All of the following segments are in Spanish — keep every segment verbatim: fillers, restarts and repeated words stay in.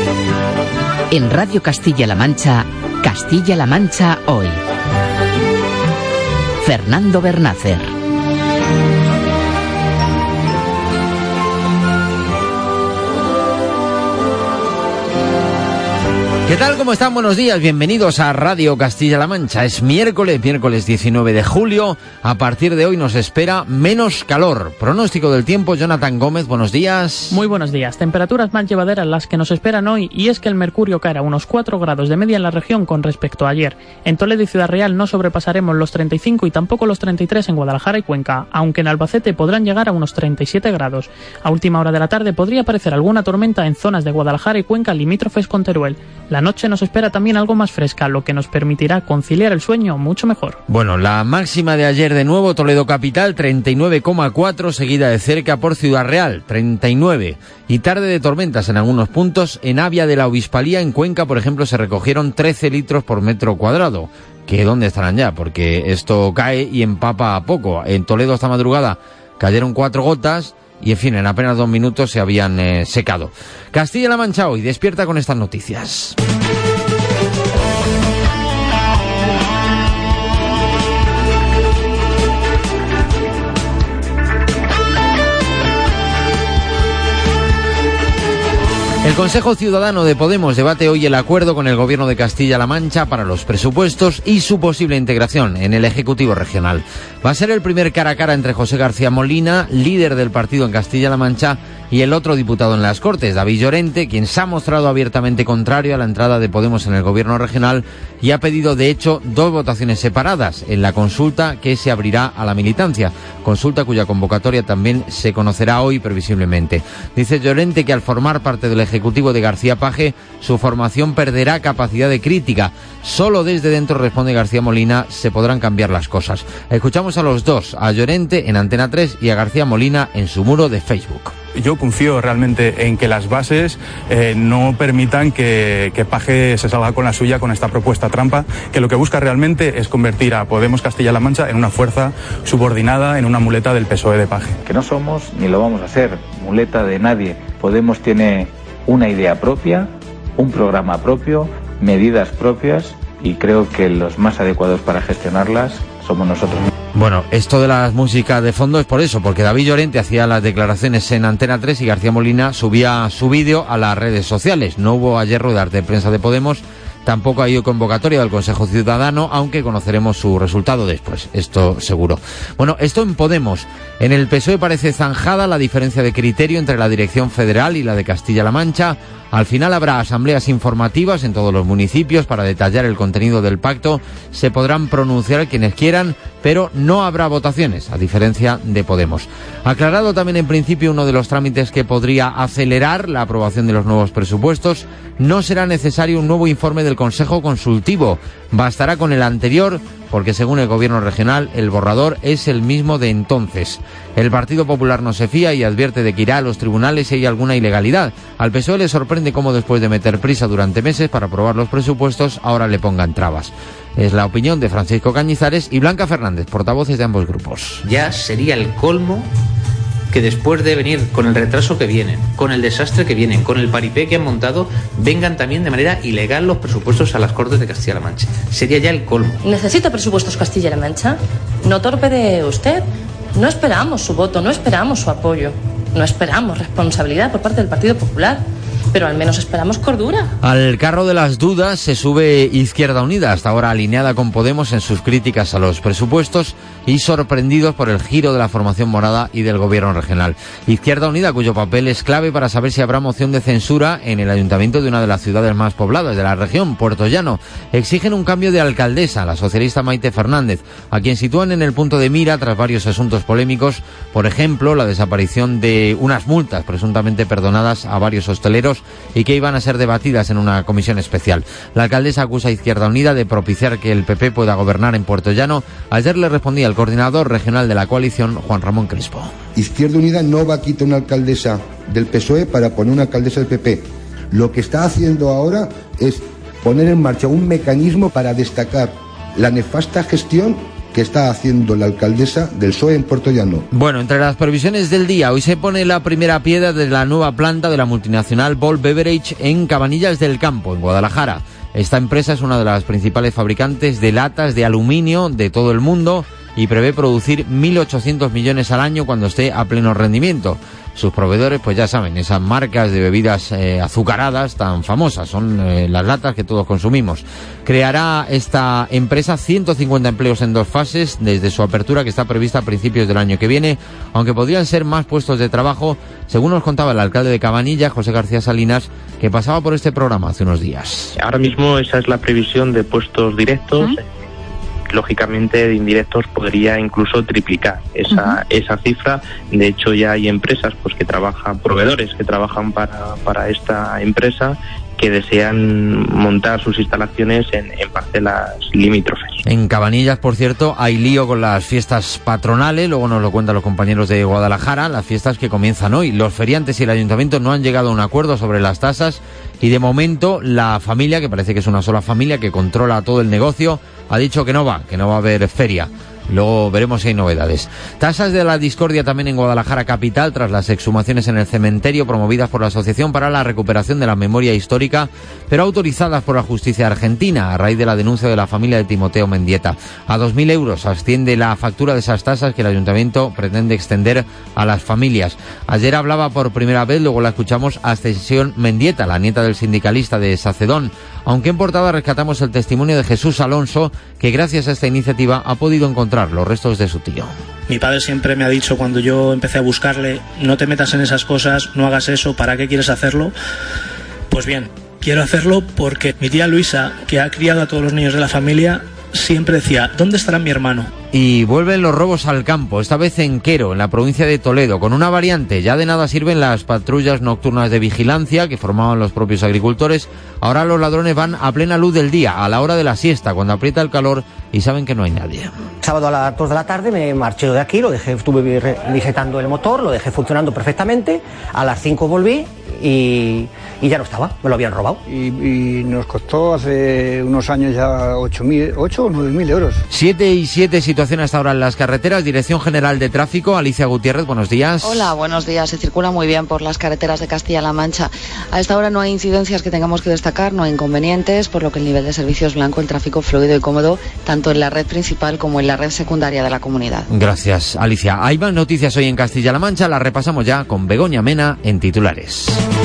En Radio Castilla-La Mancha, Castilla-La Mancha Hoy. Fernando Bernácer. ¿Qué tal? ¿Cómo están? Buenos días, bienvenidos a Radio Castilla-La Mancha. Es miércoles, miércoles diecinueve de julio. A partir de hoy nos espera menos calor. Pronóstico del tiempo, Jonathan Gómez, buenos días. Muy buenos días. Temperaturas más llevaderas las que nos esperan hoy, y es que el mercurio caerá unos cuatro grados de media en la región con respecto a ayer. En Toledo y Ciudad Real no sobrepasaremos los treinta y cinco y tampoco los treinta y tres en Guadalajara y Cuenca, aunque en Albacete podrán llegar a unos treinta y siete grados. A última hora de la tarde podría aparecer alguna tormenta en zonas de Guadalajara y Cuenca limítrofes con Teruel. La noche nos espera también algo más fresca, lo que nos permitirá conciliar el sueño mucho mejor. Bueno, la máxima de ayer de nuevo, Toledo capital, treinta y nueve coma cuatro, seguida de cerca por Ciudad Real, treinta y nueve. Y tarde de tormentas en algunos puntos. En Avia de la Obispalía, en Cuenca, por ejemplo, se recogieron trece litros por metro cuadrado. ¿Que dónde estarán ya? Porque esto cae y empapa a poco. En Toledo esta madrugada cayeron cuatro gotas. Y en fin, en apenas dos minutos se habían eh, secado. Castilla-La Mancha Hoy despierta con estas noticias. El Consejo Ciudadano de Podemos debate hoy el acuerdo con el Gobierno de Castilla-La Mancha para los presupuestos y su posible integración en el Ejecutivo Regional. Va a ser el primer cara a cara entre José García Molina, líder del partido en Castilla-La Mancha, y el otro diputado en las Cortes, David Llorente, quien se ha mostrado abiertamente contrario a la entrada de Podemos en el Gobierno Regional y ha pedido, de hecho, dos votaciones separadas en la consulta que se abrirá a la militancia, consulta cuya convocatoria también se conocerá hoy previsiblemente. Dice Llorente que al formar parte del Ejecutivo de García Page, su formación perderá capacidad de crítica. Solo desde dentro, responde García Molina, se podrán cambiar las cosas. Escuchamos a los dos, a Llorente en Antena tres y a García Molina en su muro de Facebook. Yo confío realmente en que las bases eh, no permitan que, que Page se salga con la suya con esta propuesta trampa, que lo que busca realmente es convertir a Podemos Castilla-La Mancha en una fuerza subordinada, en una muleta del P S O E de Page. Que no somos ni lo vamos a ser muleta de nadie. Podemos tiene una idea propia, un programa propio, medidas propias, y creo que los más adecuados para gestionarlas somos nosotros. Bueno, esto de la música de fondo es por eso, porque David Llorente hacía las declaraciones en Antena tres y García Molina subía su vídeo a las redes sociales. No hubo ayer ruedas de prensa de Podemos, tampoco ha ido convocatoria del Consejo Ciudadano, aunque conoceremos su resultado después, esto seguro. Bueno, esto en Podemos. En el P S O E parece zanjada la diferencia de criterio entre la dirección federal y la de Castilla-La Mancha. Al final habrá asambleas informativas en todos los municipios para detallar el contenido del pacto. Se podrán pronunciar quienes quieran, pero no habrá votaciones, a diferencia de Podemos. Aclarado también en principio uno de los trámites que podría acelerar la aprobación de los nuevos presupuestos. No será necesario un nuevo informe del Consejo Consultivo. Bastará con el anterior, porque según el Gobierno regional, el borrador es el mismo de entonces. El Partido Popular no se fía y advierte de que irá a los tribunales si hay alguna ilegalidad. Al P S O E le sorprende cómo después de meter prisa durante meses para aprobar los presupuestos, ahora le pongan trabas. Es la opinión de Francisco Cañizares y Blanca Fernández, portavoces de ambos grupos. Ya sería el colmo que después de venir con el retraso que vienen, con el desastre que vienen, con el paripé que han montado, vengan también de manera ilegal los presupuestos a las Cortes de Castilla-La Mancha. Sería ya el colmo. ¿Necesita presupuestos Castilla-La Mancha? No torpede usted. No esperamos su voto, no esperamos su apoyo, no esperamos responsabilidad por parte del Partido Popular. Pero al menos esperamos cordura. Al carro de las dudas se sube Izquierda Unida, hasta ahora alineada con Podemos en sus críticas a los presupuestos y sorprendidos por el giro de la formación morada y del Gobierno regional. Izquierda Unida, cuyo papel es clave para saber si habrá moción de censura en el ayuntamiento de una de las ciudades más pobladas de la región, Puerto Llano. Exigen un cambio de alcaldesa, la socialista Maite Fernández, a quien sitúan en el punto de mira tras varios asuntos polémicos, por ejemplo, la desaparición de unas multas presuntamente perdonadas a varios hosteleros y que iban a ser debatidas en una comisión especial. La alcaldesa acusa a Izquierda Unida de propiciar que el P P pueda gobernar en Puerto Llano. Ayer le respondía el coordinador regional de la coalición, Juan Ramón Crespo. Izquierda Unida no va a quitar una alcaldesa del P S O E para poner una alcaldesa del P P. Lo que está haciendo ahora es poner en marcha un mecanismo para destacar la nefasta gestión que está haciendo la alcaldesa del P S O E en Puerto Llano. Bueno, entre las previsiones del día, hoy se pone la primera piedra de la nueva planta de la multinacional Bolt Beverage en Cabanillas del Campo, en Guadalajara. Esta empresa es una de las principales fabricantes de latas de aluminio de todo el mundo y prevé producir mil ochocientos millones al año cuando esté a pleno rendimiento. Sus proveedores, pues ya saben, esas marcas de bebidas eh, azucaradas tan famosas, son eh, las latas que todos consumimos. Creará esta empresa ciento cincuenta empleos en dos fases desde su apertura, que está prevista a principios del año que viene, aunque podrían ser más puestos de trabajo, según nos contaba el alcalde de Cabanillas, José García Salinas, que pasaba por este programa hace unos días. Ahora mismo esa es la previsión de puestos directos. ¿Eh? Lógicamente de indirectos podría incluso triplicar esa, uh-huh. esa cifra. De hecho ya hay empresas pues que trabajan, proveedores que trabajan para, para esta empresa, que desean montar sus instalaciones en, en parcelas limítrofes. En Cabanillas, por cierto, hay lío con las fiestas patronales, luego nos lo cuentan los compañeros de Guadalajara, las fiestas que comienzan hoy. Los feriantes y el ayuntamiento no han llegado a un acuerdo sobre las tasas y de momento la familia, que parece que es una sola familia que controla todo el negocio, ha dicho que no va, que no va a haber feria. Luego veremos si hay novedades. Tasas de la discordia también en Guadalajara capital tras las exhumaciones en el cementerio promovidas por la Asociación para la Recuperación de la Memoria Histórica, pero autorizadas por la justicia argentina a raíz de la denuncia de la familia de Timoteo Mendieta. A dos mil euros asciende la factura de esas tasas que el ayuntamiento pretende extender a las familias. Ayer hablaba por primera vez, luego la escuchamos, Ascensión Mendieta, la nieta del sindicalista de Sacedón, aunque en portada rescatamos el testimonio de Jesús Alonso, que gracias a esta iniciativa ha podido encontrar los restos de su tío. Mi padre siempre me ha dicho, cuando yo empecé a buscarle, no te metas en esas cosas, no hagas eso, ¿para qué quieres hacerlo? Pues bien, quiero hacerlo porque mi tía Luisa, que ha criado a todos los niños de la familia, siempre decía, ¿dónde estará mi hermano? Y vuelven los robos al campo, esta vez en Quero, en la provincia de Toledo, con una variante. Ya de nada sirven las patrullas nocturnas de vigilancia que formaban los propios agricultores. Ahora los ladrones van a plena luz del día, a la hora de la siesta, cuando aprieta el calor y saben que no hay nadie. Sábado a las dos de la tarde me marché de aquí, lo dejé, estuve resetando el motor, lo dejé funcionando perfectamente. A las cinco volví y, y ya no estaba, me lo habían robado. Y, y nos costó hace unos años ya ocho o nueve mil euros. Siete y siete situación hasta ahora en las carreteras. Dirección General de Tráfico, Alicia Gutiérrez, buenos días. Hola, buenos días. Se circula muy bien por las carreteras de Castilla-La Mancha. A esta hora no hay incidencias que tengamos que destacar, no hay inconvenientes, por lo que el nivel de servicio es blanco, el tráfico fluido y cómodo, tanto en la red principal como en la red secundaria de la comunidad. Gracias, Alicia. Hay más noticias hoy en Castilla-La Mancha, las repasamos ya con Begoña Mena en titulares.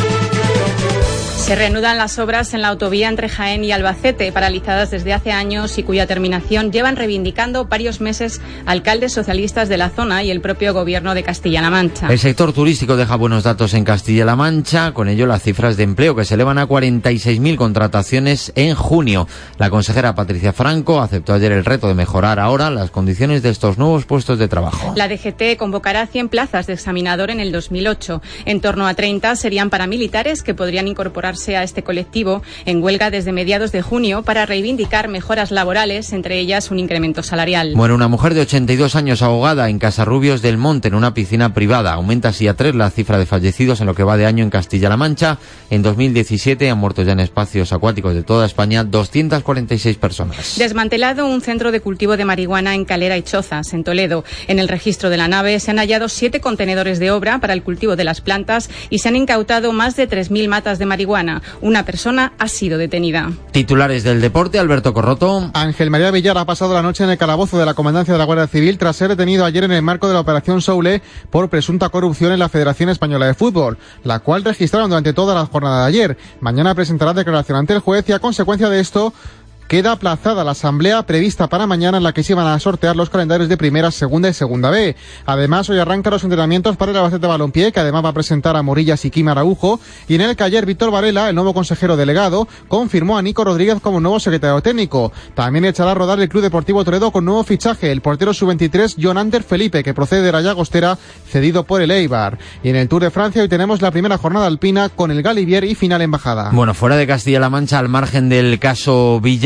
Se reanudan las obras en la autovía entre Jaén y Albacete, paralizadas desde hace años y cuya terminación llevan reivindicando varios meses alcaldes socialistas de la zona y el propio gobierno de Castilla-La Mancha. El sector turístico deja buenos datos en Castilla-La Mancha, con ello las cifras de empleo que se elevan a cuarenta y seis mil contrataciones en junio. La consejera Patricia Franco aceptó ayer el reto de mejorar ahora las condiciones de estos nuevos puestos de trabajo. La D G T convocará cien plazas de examinador en el dos mil ocho. En torno a treinta serían para militares que podrían incorporar a este colectivo en huelga desde mediados de junio para reivindicar mejoras laborales, entre ellas un incremento salarial. Muere una mujer de ochenta y dos años ahogada en Casarrubios del Monte, en una piscina privada. Aumenta así a tres la cifra de fallecidos en lo que va de año en Castilla-La Mancha. En dos mil diecisiete han muerto ya en espacios acuáticos de toda España doscientas cuarenta y seis personas. Desmantelado un centro de cultivo de marihuana en Calera y Chozas, en Toledo. En el registro de la nave se han hallado siete contenedores de obra para el cultivo de las plantas y se han incautado más de tres mil matas de marihuana. Una persona ha sido detenida. Titulares del deporte, Alberto Corroto. Ángel María Villar ha pasado la noche en el calabozo de la Comandancia de la Guardia Civil tras ser detenido ayer en el marco de la Operación Soule por presunta corrupción en la Federación Española de Fútbol, la cual registraron durante toda la jornada de ayer. Mañana presentará declaración ante el juez y a consecuencia de esto queda aplazada la asamblea prevista para mañana en la que se van a sortear los calendarios de primera, segunda y segunda B. Además, hoy arrancan los entrenamientos para el Albacete Balompié, que además va a presentar a Morillas y Kim Araujo, y en el que ayer Víctor Varela, el nuevo consejero delegado, confirmó a Nico Rodríguez como nuevo secretario técnico. También echará a rodar el Club Deportivo Toledo con nuevo fichaje, el portero sub veintitrés John Ander Felipe, que procede de la Llagostera, cedido por el Eibar. Y en el Tour de Francia hoy tenemos la primera jornada alpina con el Galibier y final en bajada. Bueno, fuera de Castilla-La Mancha, al margen del caso Villar,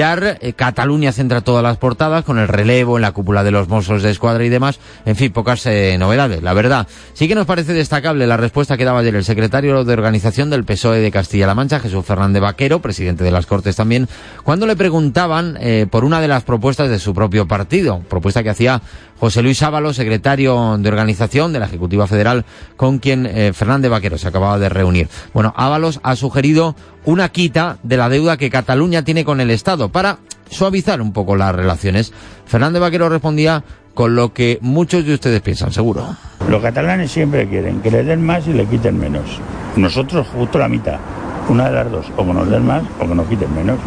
mirar, eh, Cataluña centra todas las portadas con el relevo en la cúpula de los Mossos de Escuadra y demás. En fin, pocas eh, novedades, la verdad. Sí que nos parece destacable la respuesta que daba ayer el secretario de organización del P S O E de Castilla-La Mancha, Jesús Fernández Vaquero, presidente de las Cortes también, cuando le preguntaban eh, por una de las propuestas de su propio partido, propuesta que hacía José Luis Ábalos, secretario de organización de la Ejecutiva Federal, con quien eh, Fernández Vaquero se acababa de reunir. Bueno, Ábalos ha sugerido una quita de la deuda que Cataluña tiene con el Estado para suavizar un poco las relaciones. Fernández Vaquero respondía con lo que muchos de ustedes piensan, seguro. Los catalanes siempre quieren que le den más y le quiten menos. Nosotros justo la mitad. Una de las dos, o que nos den más o que nos quiten menos.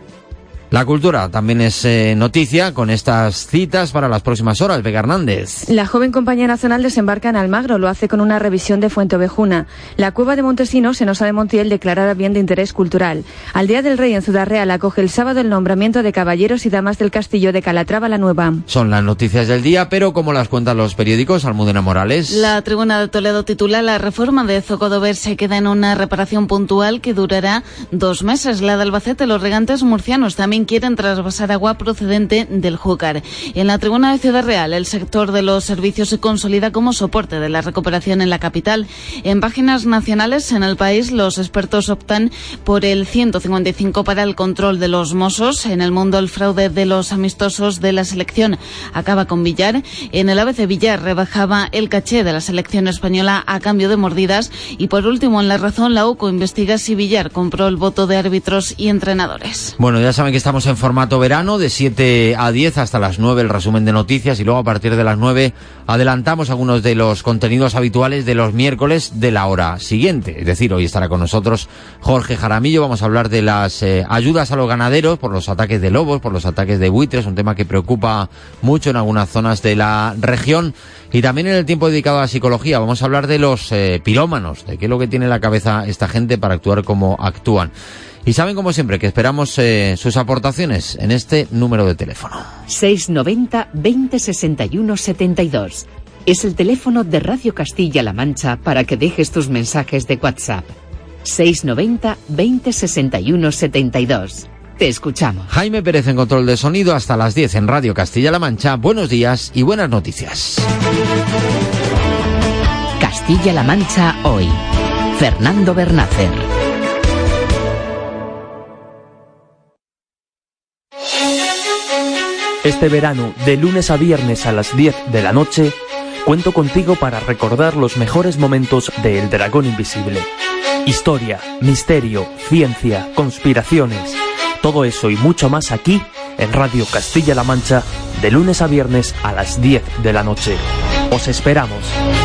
La cultura también es eh, noticia con estas citas para las próximas horas. Vega Hernández. La joven Compañía Nacional desembarca en Almagro, lo hace con una revisión de Fuenteovejuna. La cueva de Montesinos, en Osa de Montiel, declarada bien de interés cultural. Al Día del Rey en Ciudad Real acoge el sábado el nombramiento de caballeros y damas del castillo de Calatrava la Nueva. Son las noticias del día, pero como las cuentan los periódicos, Almudena Morales. La Tribuna de Toledo titula: la reforma de Zocodover se queda en una reparación puntual que durará dos meses. La de Albacete, los regantes murcianos también quieren trasvasar agua procedente del Júcar. En la Tribuna de Ciudad Real, el sector de los servicios se consolida como soporte de la recuperación en la capital. En páginas nacionales, en El País, los expertos optan por el ciento cincuenta y cinco para el control de los mozos. En El Mundo, el fraude de los amistosos de la selección acaba con Villar. En el A B C, Villar rebajaba el caché de la selección española a cambio de mordidas. Y por último, en La Razón, la U C O investiga si Villar compró el voto de árbitros y entrenadores. Bueno, ya saben que estamos en formato verano, de siete a diez hasta las nueve el resumen de noticias, y luego a partir de las nueve adelantamos algunos de los contenidos habituales de los miércoles de la hora siguiente. Es decir, hoy estará con nosotros Jorge Jaramillo. Vamos a hablar de las eh, ayudas a los ganaderos por los ataques de lobos, por los ataques de buitres, un tema que preocupa mucho en algunas zonas de la región. Y también en el tiempo dedicado a la psicología vamos a hablar de los eh, pirómanos, de qué es lo que tiene en la cabeza esta gente para actuar como actúan. Y saben, como siempre, que esperamos eh, sus aportaciones en este número de teléfono. seis noventa, veinte sesenta y uno setenta y dos. Es el teléfono de Radio Castilla-La Mancha para que dejes tus mensajes de WhatsApp. seis noventa, veinte sesenta y uno setenta y dos. Te escuchamos. Jaime Pérez en control de sonido hasta las diez en Radio Castilla-La Mancha. Buenos días y buenas noticias. Castilla-La Mancha hoy. Fernando Bernácer. Este verano, de lunes a viernes a las diez de la noche, cuento contigo para recordar los mejores momentos de El Dragón Invisible. Historia, misterio, ciencia, conspiraciones, todo eso y mucho más aquí, en Radio Castilla-La Mancha, de lunes a viernes a las diez de la noche. Os esperamos.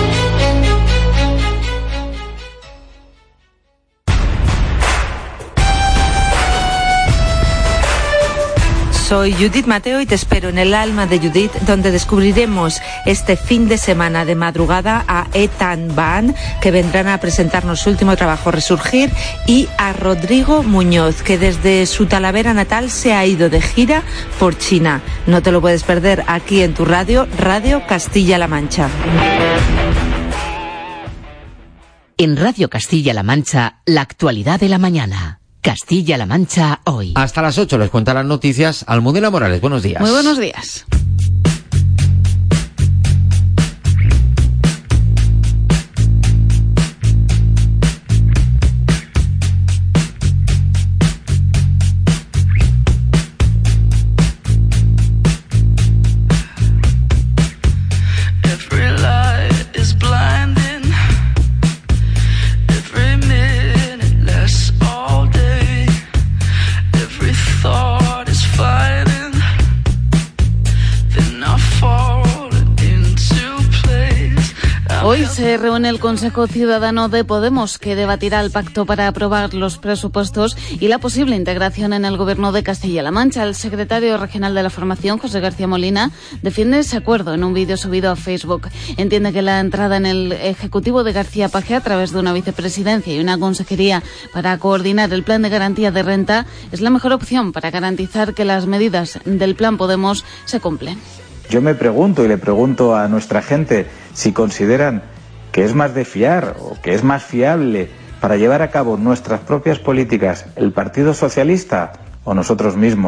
Soy Judith Mateo y te espero en El Alma de Judith, donde descubriremos este fin de semana de madrugada a Ethan Van, que vendrán a presentarnos su último trabajo, Resurgir, y a Rodrigo Muñoz, que desde su Talavera natal se ha ido de gira por China. No te lo puedes perder aquí en tu radio, Radio Castilla-La Mancha. En Radio Castilla-La Mancha, la actualidad de la mañana. Castilla-La Mancha hoy. Hasta las ocho les cuenta las noticias Almudena Morales. Buenos días. Muy buenos días. Hoy se reúne el Consejo Ciudadano de Podemos, que debatirá el pacto para aprobar los presupuestos y la posible integración en el Gobierno de Castilla-La Mancha. El secretario regional de la formación, José García Molina, defiende ese acuerdo en un vídeo subido a Facebook. Entiende que la entrada en el Ejecutivo de García Paje a través de una vicepresidencia y una consejería para coordinar el plan de garantía de renta es la mejor opción para garantizar que las medidas del plan Podemos se cumplen. Yo me pregunto y le pregunto a nuestra gente si consideran que es más de fiar o que es más fiable para llevar a cabo nuestras propias políticas el Partido Socialista o nosotros mismos.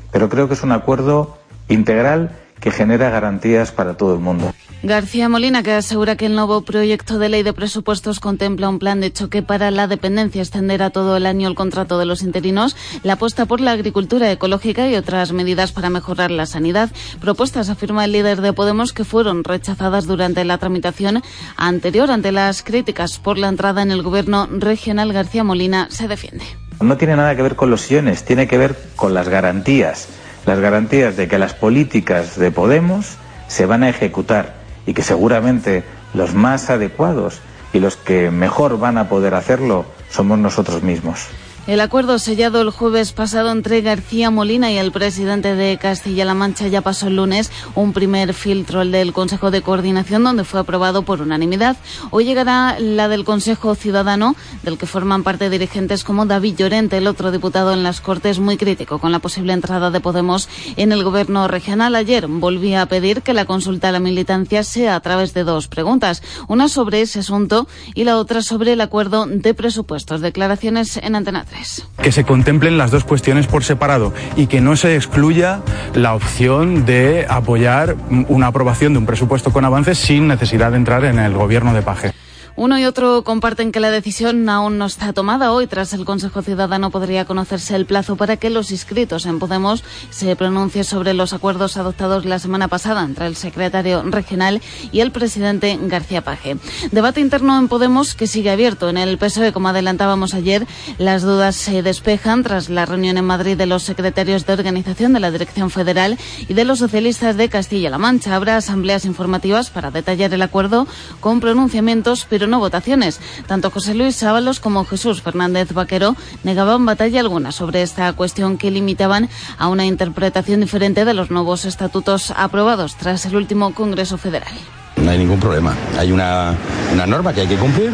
pero creo que es un acuerdo integral que genera garantías para todo el mundo. García Molina, que asegura que el nuevo proyecto de ley de presupuestos contempla un plan de choque para la dependencia, extender a todo el año el contrato de los interinos, la apuesta por la agricultura ecológica y otras medidas para mejorar la sanidad. Propuestas, afirma el líder de Podemos, que fueron rechazadas durante la tramitación anterior. Ante las críticas por la entrada en el gobierno regional, García Molina se defiende. No tiene nada que ver con los sillones, tiene que ver con las garantías. Las garantías de que las políticas de Podemos se van a ejecutar y que seguramente los más adecuados y los que mejor van a poder hacerlo somos nosotros mismos. El acuerdo sellado el jueves pasado entre García Molina y el presidente de Castilla-La Mancha ya pasó el lunes un primer filtro, el del Consejo de Coordinación, donde fue aprobado por unanimidad. Hoy llegará la del Consejo Ciudadano, del que forman parte dirigentes como David Llorente, el otro diputado en las Cortes, muy crítico con la posible entrada de Podemos en el gobierno regional. Ayer volvía a pedir que la consulta a la militancia sea a través de dos preguntas, una sobre ese asunto y la otra sobre el acuerdo de presupuestos. Declaraciones en Antena tres. Que se contemplen las dos cuestiones por separado y que no se excluya la opción de apoyar una aprobación de un presupuesto con avances sin necesidad de entrar en el gobierno de Paje. Uno y otro comparten que la decisión aún no está tomada. Hoy, tras el Consejo Ciudadano, podría conocerse el plazo para que los inscritos en Podemos se pronuncien sobre los acuerdos adoptados la semana pasada entre el secretario regional y el presidente García Paje. Debate interno en Podemos que sigue abierto. En el P S O E, como adelantábamos ayer, las dudas se despejan tras la reunión en Madrid de los secretarios de organización de la Dirección Federal y de los socialistas de Castilla-La Mancha. Habrá asambleas informativas para detallar el acuerdo con pronunciamientos, pero no votaciones. Tanto José Luis Ábalos como Jesús Fernández Vaquero negaban batalla alguna sobre esta cuestión, que limitaban a una interpretación diferente de los nuevos estatutos aprobados tras el último Congreso Federal. No hay ningún problema. Hay una, una norma que hay que cumplir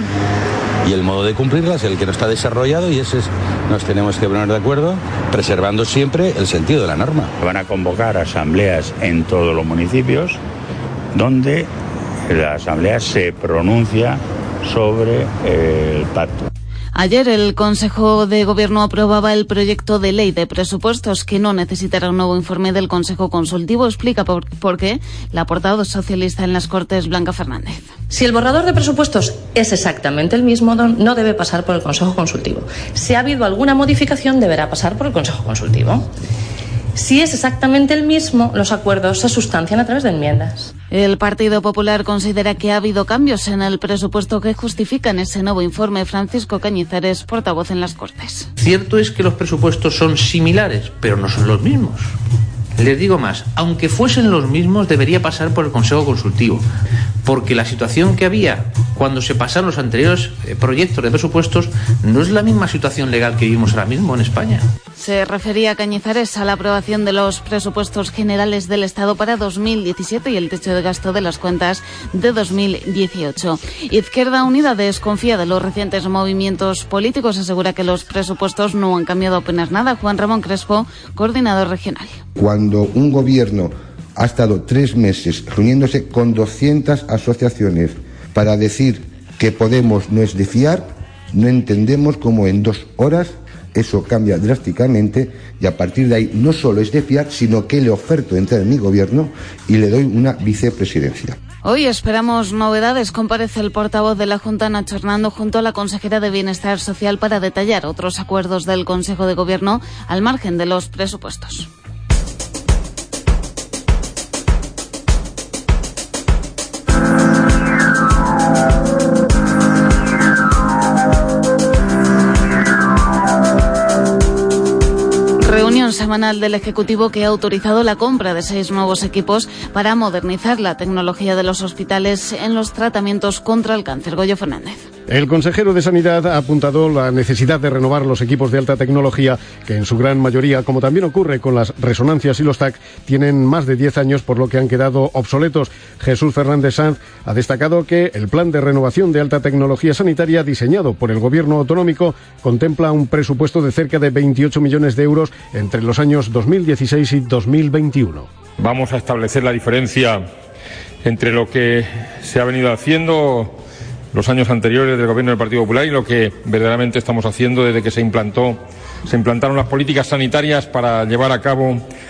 y el modo de cumplirla es el que no está desarrollado, y ese es, nos tenemos que poner de acuerdo, preservando siempre el sentido de la norma. Van a convocar asambleas en todos los municipios donde la asamblea se pronuncia sobre el pacto. Ayer el Consejo de Gobierno aprobaba el proyecto de ley de presupuestos, que no necesitará un nuevo informe del Consejo Consultivo. Explica por, por qué la portavoz socialista en las Cortes, Blanca Fernández. Si el borrador de presupuestos es exactamente el mismo, no debe pasar por el Consejo Consultivo. Si ha habido alguna modificación, deberá pasar por el Consejo Consultivo. Si es exactamente el mismo, los acuerdos se sustancian a través de enmiendas. El Partido Popular considera que ha habido cambios en el presupuesto que justifican ese nuevo informe. Francisco Cañizares, portavoz en las Cortes. Cierto es que los presupuestos son similares, pero no son los mismos. Les digo más, aunque fuesen los mismos, debería pasar por el Consejo Consultivo, porque la situación que había cuando se pasaron los anteriores proyectos de presupuestos no es la misma situación legal que vivimos ahora mismo en España. Se refería a Cañizares a la aprobación de los presupuestos generales del Estado para dos mil diecisiete y el techo de gasto de las cuentas de dos mil dieciocho. Izquierda Unida desconfía de los recientes movimientos políticos, asegura que los presupuestos no han cambiado apenas nada. Juan Ramón Crespo, coordinador regional. Cuando un gobierno ha estado tres meses reuniéndose con doscientas asociaciones para decir que Podemos no es de fiar, no entendemos cómo en dos horas eso cambia drásticamente, y a partir de ahí no solo es de fiar, sino que le oferto entrar en mi gobierno y le doy una vicepresidencia. Hoy esperamos novedades. Comparece el portavoz de la Junta, Nacho Hernando, junto a la consejera de Bienestar Social para detallar otros acuerdos del Consejo de Gobierno al margen de los presupuestos. Reunión semanal del Ejecutivo que ha autorizado la compra de seis nuevos equipos para modernizar la tecnología de los hospitales en los tratamientos contra el cáncer. Goyo Fernández. El consejero de Sanidad ha apuntado la necesidad de renovar los equipos de alta tecnología, que en su gran mayoría, como también ocurre con las resonancias y los T A C, tienen más de diez años, por lo que han quedado obsoletos. Jesús Fernández Sanz ha destacado que el plan de renovación de alta tecnología sanitaria diseñado por el Gobierno autonómico contempla un presupuesto de cerca de veintiocho millones de euros entre los años dos mil dieciséis y dos mil veintiuno. Vamos a establecer la diferencia entre lo que se ha venido haciendo los años anteriores del Gobierno del Partido Popular y lo que verdaderamente estamos haciendo desde que se implantó, se implantaron las políticas sanitarias para llevar a cabo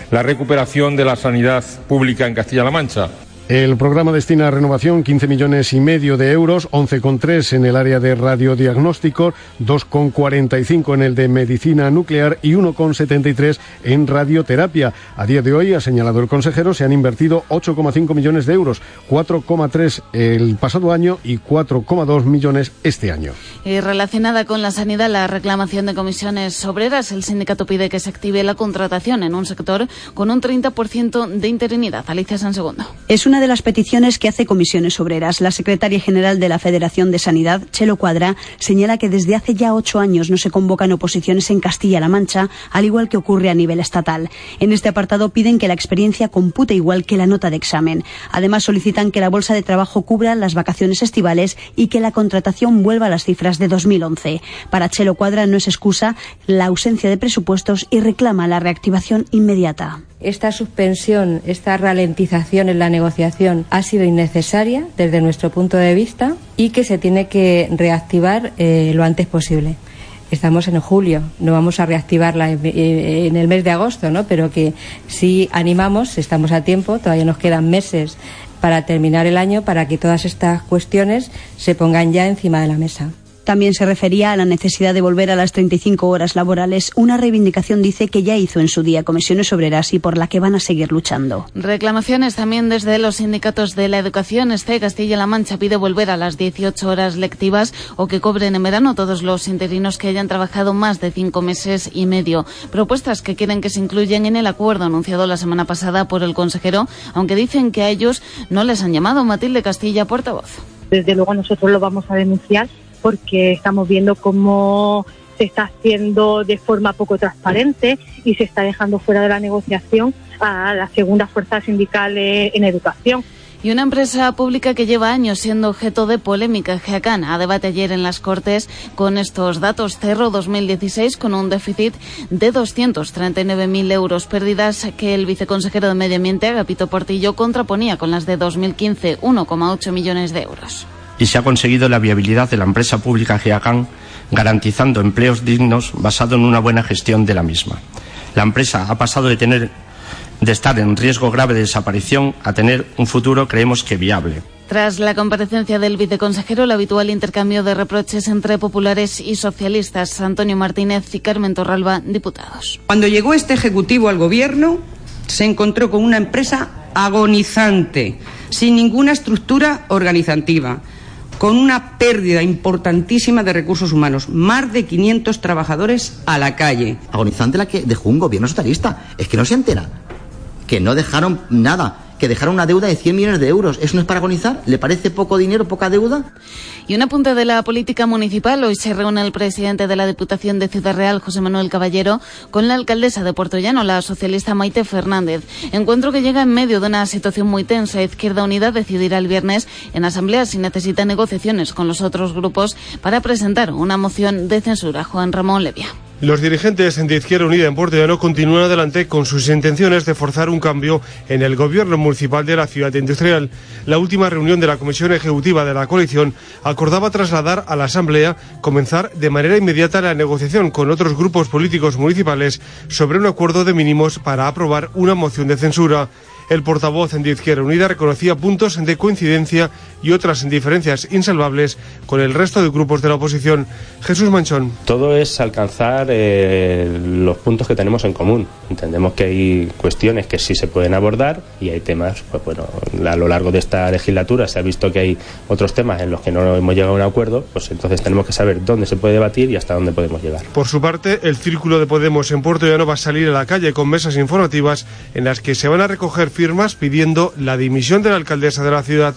la recuperación de la sanidad pública en Castilla-La Mancha. El programa destina a renovación quince millones y medio de euros, once coma tres en el área de radiodiagnóstico, dos coma cuarenta y cinco en el de medicina nuclear y uno coma setenta y tres en radioterapia. A día de hoy, ha señalado el consejero, se han invertido ocho coma cinco millones de euros, cuatro coma tres el pasado año y cuatro coma dos millones este año. Y relacionada con la sanidad, la reclamación de comisiones obreras, el sindicato pide que se active la contratación en un sector con un treinta por ciento de interinidad. Alicia Sansegundo. Es una de las peticiones que hace Comisiones Obreras. La secretaria general de la Federación de Sanidad, Chelo Cuadra, señala que desde hace ya ocho años no se convocan oposiciones en Castilla-La Mancha, al igual que ocurre a nivel estatal. En este apartado piden que la experiencia compute igual que la nota de examen. Además, solicitan que la bolsa de trabajo cubra las vacaciones estivales y que la contratación vuelva a las cifras de dos mil once. Para Chelo Cuadra no es excusa la ausencia de presupuestos y reclama la reactivación inmediata. Esta suspensión, esta ralentización en la negociación ha sido innecesaria desde nuestro punto de vista y que se tiene que reactivar eh, lo antes posible. Estamos en julio, no vamos a reactivarla en, en el mes de agosto, ¿no? Pero que sí animamos, estamos a tiempo, todavía nos quedan meses para terminar el año para que todas estas cuestiones se pongan ya encima de la mesa. También se refería a la necesidad de volver a las treinta y cinco horas laborales, una reivindicación, dice, que ya hizo en su día Comisiones Obreras y por la que van a seguir luchando. Reclamaciones también desde los sindicatos de la educación. Este Castilla-La Mancha pide volver a las dieciocho horas lectivas o que cobren en verano todos los interinos que hayan trabajado más de cinco meses y medio. Propuestas que quieren que se incluyan en el acuerdo anunciado la semana pasada por el consejero, aunque dicen que a ellos no les han llamado. Matilde Castilla, portavoz. Desde luego nosotros lo vamos a denunciar, porque estamos viendo cómo se está haciendo de forma poco transparente y se está dejando fuera de la negociación a la segunda fuerza sindical en educación. Y una empresa pública que lleva años siendo objeto de polémica, GEACAN, a debate ayer en las Cortes con estos datos. Cerró dos mil dieciséis con un déficit de doscientos treinta y nueve mil euros, pérdidas que el viceconsejero de Medio Ambiente, Agapito Portillo, contraponía con las de dos mil quince, uno coma ocho millones de euros. Y se ha conseguido la viabilidad de la empresa pública GEACAN, garantizando empleos dignos basado en una buena gestión de la misma. La empresa ha pasado de tener de estar en riesgo grave de desaparición a tener un futuro, creemos que viable. Tras la comparecencia del viceconsejero, el habitual intercambio de reproches entre populares y socialistas. Antonio Martínez y Carmen Torralba, diputados. Cuando llegó este ejecutivo al gobierno, se encontró con una empresa agonizante, sin ninguna estructura organizativa, con una pérdida importantísima de recursos humanos, más de quinientos trabajadores a la calle. Agonizante la que dejó un gobierno socialista. Es que no se entera, que no dejaron nada, que dejaron una deuda de cien millones de euros. ¿Eso no es para agonizar? ¿Le parece poco dinero, poca deuda? Y un apunte de la política municipal. Hoy se reúne el presidente de la Diputación de Ciudad Real, José Manuel Caballero, con la alcaldesa de Puertollano, la socialista Maite Fernández. Encuentro que llega en medio de una situación muy tensa. Izquierda Unida decidirá el viernes en asamblea si necesita negociaciones con los otros grupos para presentar una moción de censura. Juan Ramón Levia. Los dirigentes de Izquierda Unida en Puertollano continúan adelante con sus intenciones de forzar un cambio en el gobierno municipal de la ciudad industrial. La última reunión de la Comisión Ejecutiva de la coalición acordaba trasladar a la Asamblea comenzar de manera inmediata la negociación con otros grupos políticos municipales sobre un acuerdo de mínimos para aprobar una moción de censura. El portavoz de Izquierda Unida reconocía puntos de coincidencia y otras diferencias insalvables con el resto de grupos de la oposición. Jesús Manchón. Todo es alcanzar eh, los puntos que tenemos en común. Entendemos que hay cuestiones que sí se pueden abordar y hay temas, pues bueno, a lo largo de esta legislatura se ha visto que hay otros temas en los que no hemos llegado a un acuerdo, pues entonces tenemos que saber dónde se puede debatir y hasta dónde podemos llegar. Por su parte, el Círculo de Podemos en Puertollano va a salir a la calle con mesas informativas en las que se van a recoger firmas pidiendo la dimisión de la alcaldesa de la ciudad.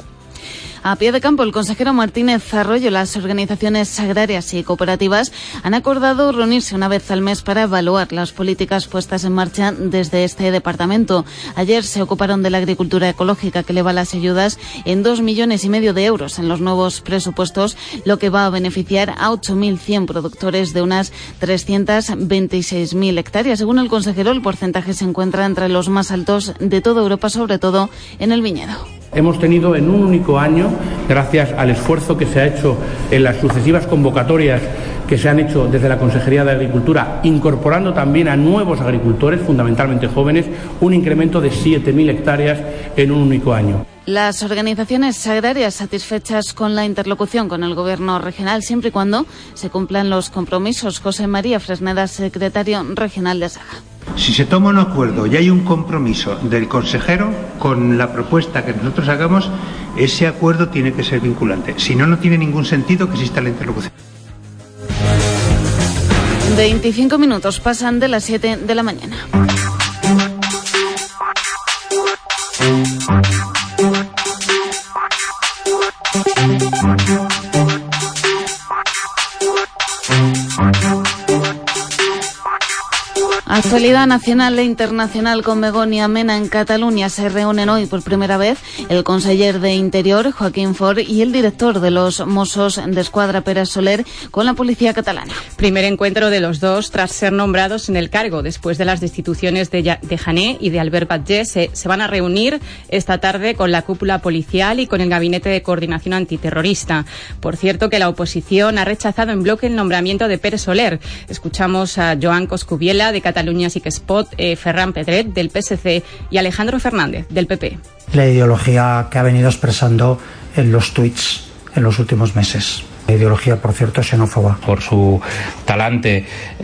A pie de campo, el consejero Martínez Arroyo, las organizaciones agrarias y cooperativas han acordado reunirse una vez al mes para evaluar las políticas puestas en marcha desde este departamento. Ayer se ocuparon de la agricultura ecológica, que eleva las ayudas en dos millones y medio de euros en los nuevos presupuestos, lo que va a beneficiar a ocho mil cien productores de unas trescientas veintiséis mil hectáreas. Según el consejero, el porcentaje se encuentra entre los más altos de toda Europa, sobre todo en el viñedo. Hemos tenido en un único año, gracias al esfuerzo que se ha hecho en las sucesivas convocatorias que se han hecho desde la Consejería de Agricultura, incorporando también a nuevos agricultores, fundamentalmente jóvenes, un incremento de siete mil hectáreas en un único año. Las organizaciones agrarias satisfechas con la interlocución con el Gobierno regional, siempre y cuando se cumplan los compromisos. José María Fresneda, secretario regional de Saja. Si se toma un acuerdo y hay un compromiso del consejero con la propuesta que nosotros hagamos, ese acuerdo tiene que ser vinculante. Si no, no tiene ningún sentido que exista la interlocución. veinticinco minutos pasan de las siete de la mañana. Actualidad nacional e internacional con Begoña Mena. En Cataluña se reúnen hoy por primera vez el conseller de Interior, Joaquín Fort, y el director de los Mossos d'Esquadra, Pere Soler, con la policía catalana. Primer encuentro de los dos tras ser nombrados en el cargo. Después de las destituciones de, de Jané y de Albert Batllé, se, se van a reunir esta tarde con la cúpula policial y con el Gabinete de Coordinación Antiterrorista. Por cierto, que la oposición ha rechazado en bloque el nombramiento de Pere Soler. Escuchamos a Joan Coscubiela, de Cataluña Sí que es Pot, eh, Ferran Pedret, del P S C, y Alejandro Fernández, del P P. La ideología que ha venido expresando en los tuits en los últimos meses. La ideología, por cierto, xenófoba. Por su talante,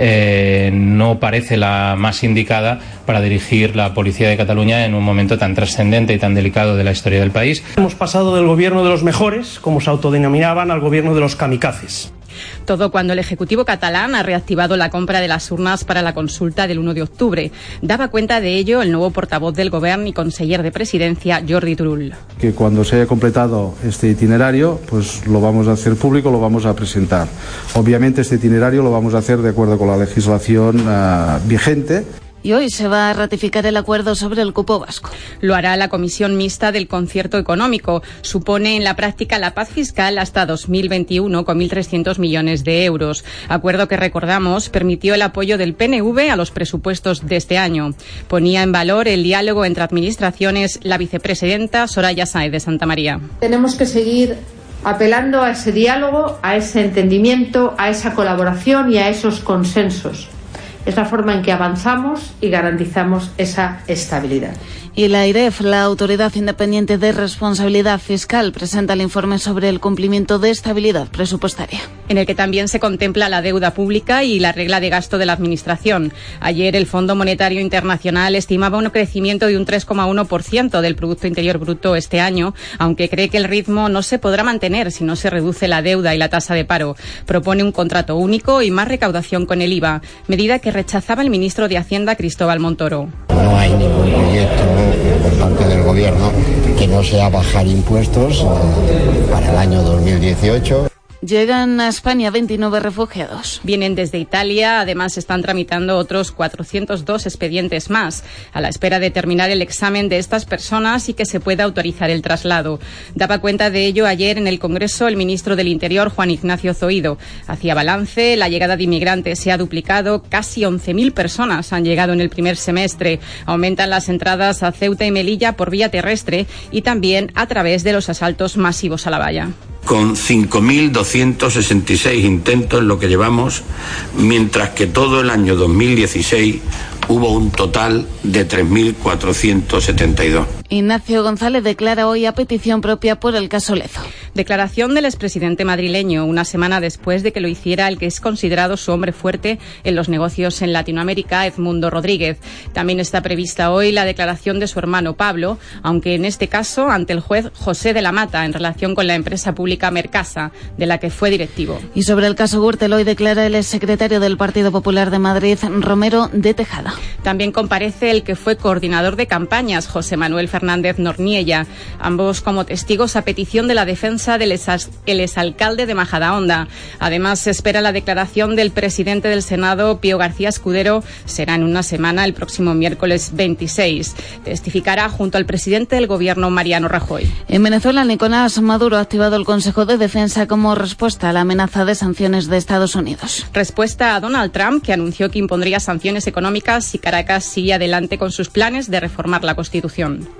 eh, no parece la más indicada para dirigir la Policía de Cataluña en un momento tan trascendente y tan delicado de la historia del país. Hemos pasado del gobierno de los mejores, como se autodenominaban, al gobierno de los kamikazes. Todo cuando el Ejecutivo catalán ha reactivado la compra de las urnas para la consulta del uno de octubre. Daba cuenta de ello el nuevo portavoz del Gobierno y conseller de Presidencia, Jordi Turull. Que cuando se haya completado este itinerario, pues lo vamos a hacer público, lo vamos a presentar. Obviamente este itinerario lo vamos a hacer de acuerdo con la legislación uh, vigente. Y hoy se va a ratificar el acuerdo sobre el cupo vasco. Lo hará la Comisión Mixta del Concierto Económico. Supone en la práctica la paz fiscal hasta dos mil veintiuno con mil trescientos millones de euros. Acuerdo que, recordamos, permitió el apoyo del P N V a los presupuestos de este año. Ponía en valor el diálogo entre administraciones la vicepresidenta Soraya Sáez de Santamaría. Tenemos que seguir apelando a ese diálogo, a ese entendimiento, a esa colaboración y a esos consensos. Es la forma en que avanzamos y garantizamos esa estabilidad. Y la AIREF, la Autoridad Independiente de Responsabilidad Fiscal, presenta el informe sobre el cumplimiento de estabilidad presupuestaria, en el que también se contempla la deuda pública y la regla de gasto de la Administración. Ayer el Fondo Monetario Internacional estimaba un crecimiento de un tres coma uno por ciento del Producto Interior Bruto este año, aunque cree que el ritmo no se podrá mantener si no se reduce la deuda y la tasa de paro. Propone un contrato único y más recaudación con el I V A, medida que rechazaba el ministro de Hacienda, Cristóbal Montoro. No hay ningún proyecto por parte del Gobierno que no sea bajar impuestos eh, para el año dos mil dieciocho. Llegan a España veintinueve refugiados. Vienen desde Italia, además están tramitando otros cuatrocientos dos expedientes más, a la espera de terminar el examen de estas personas y que se pueda autorizar el traslado. Daba cuenta de ello ayer en el Congreso el ministro del Interior, Juan Ignacio Zoido. Hacía balance, la llegada de inmigrantes se ha duplicado, casi once mil personas han llegado en el primer semestre. Aumentan las entradas a Ceuta y Melilla por vía terrestre y también a través de los asaltos masivos a la valla. Con cinco mil doscientos sesenta y seis intentos en lo que llevamos, mientras que todo el año dos mil dieciséis hubo un total de tres mil cuatrocientos setenta y dos. Ignacio González declara hoy a petición propia por el caso Lezo. Declaración del expresidente madrileño, una semana después de que lo hiciera el que es considerado su hombre fuerte en los negocios en Latinoamérica, Edmundo Rodríguez. También está prevista hoy la declaración de su hermano Pablo, aunque en este caso ante el juez José de la Mata, en relación con la empresa pública Mercasa, de la que fue directivo. Y sobre el caso Gürtel hoy declara el exsecretario del Partido Popular de Madrid, Romero de Tejada. También comparece el que fue coordinador de campañas, José Manuel Fernández Norniella, ambos como testigos a petición de la defensa del exalcalde de Majadahonda. Además, se espera la declaración del presidente del Senado, Pío García Escudero. Será en una semana, el próximo miércoles veintiséis. Testificará junto al presidente del Gobierno, Mariano Rajoy. En Venezuela, Nicolás Maduro ha activado el Consejo de Defensa como respuesta a la amenaza de sanciones de Estados Unidos. Respuesta a Donald Trump, que anunció que impondría sanciones económicas si Caracas sigue adelante con sus planes de reformar la Constitución.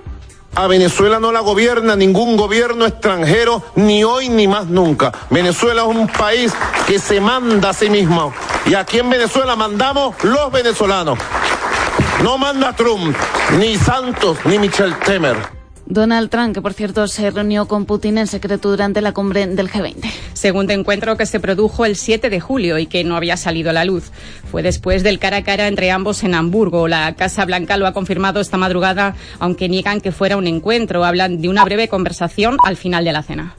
A Venezuela no la gobierna ningún gobierno extranjero, ni hoy ni más nunca. Venezuela es un país que se manda a sí mismo. Y aquí en Venezuela mandamos los venezolanos. No manda Trump, ni Santos, ni Michel Temer. Donald Trump, que por cierto se reunió con Putin en secreto durante la cumbre del G veinte. Segundo encuentro que se produjo el siete de julio y que no había salido a la luz. Fue después del cara a cara entre ambos en Hamburgo. La Casa Blanca lo ha confirmado esta madrugada, aunque niegan que fuera un encuentro. Hablan de una breve conversación al final de la cena.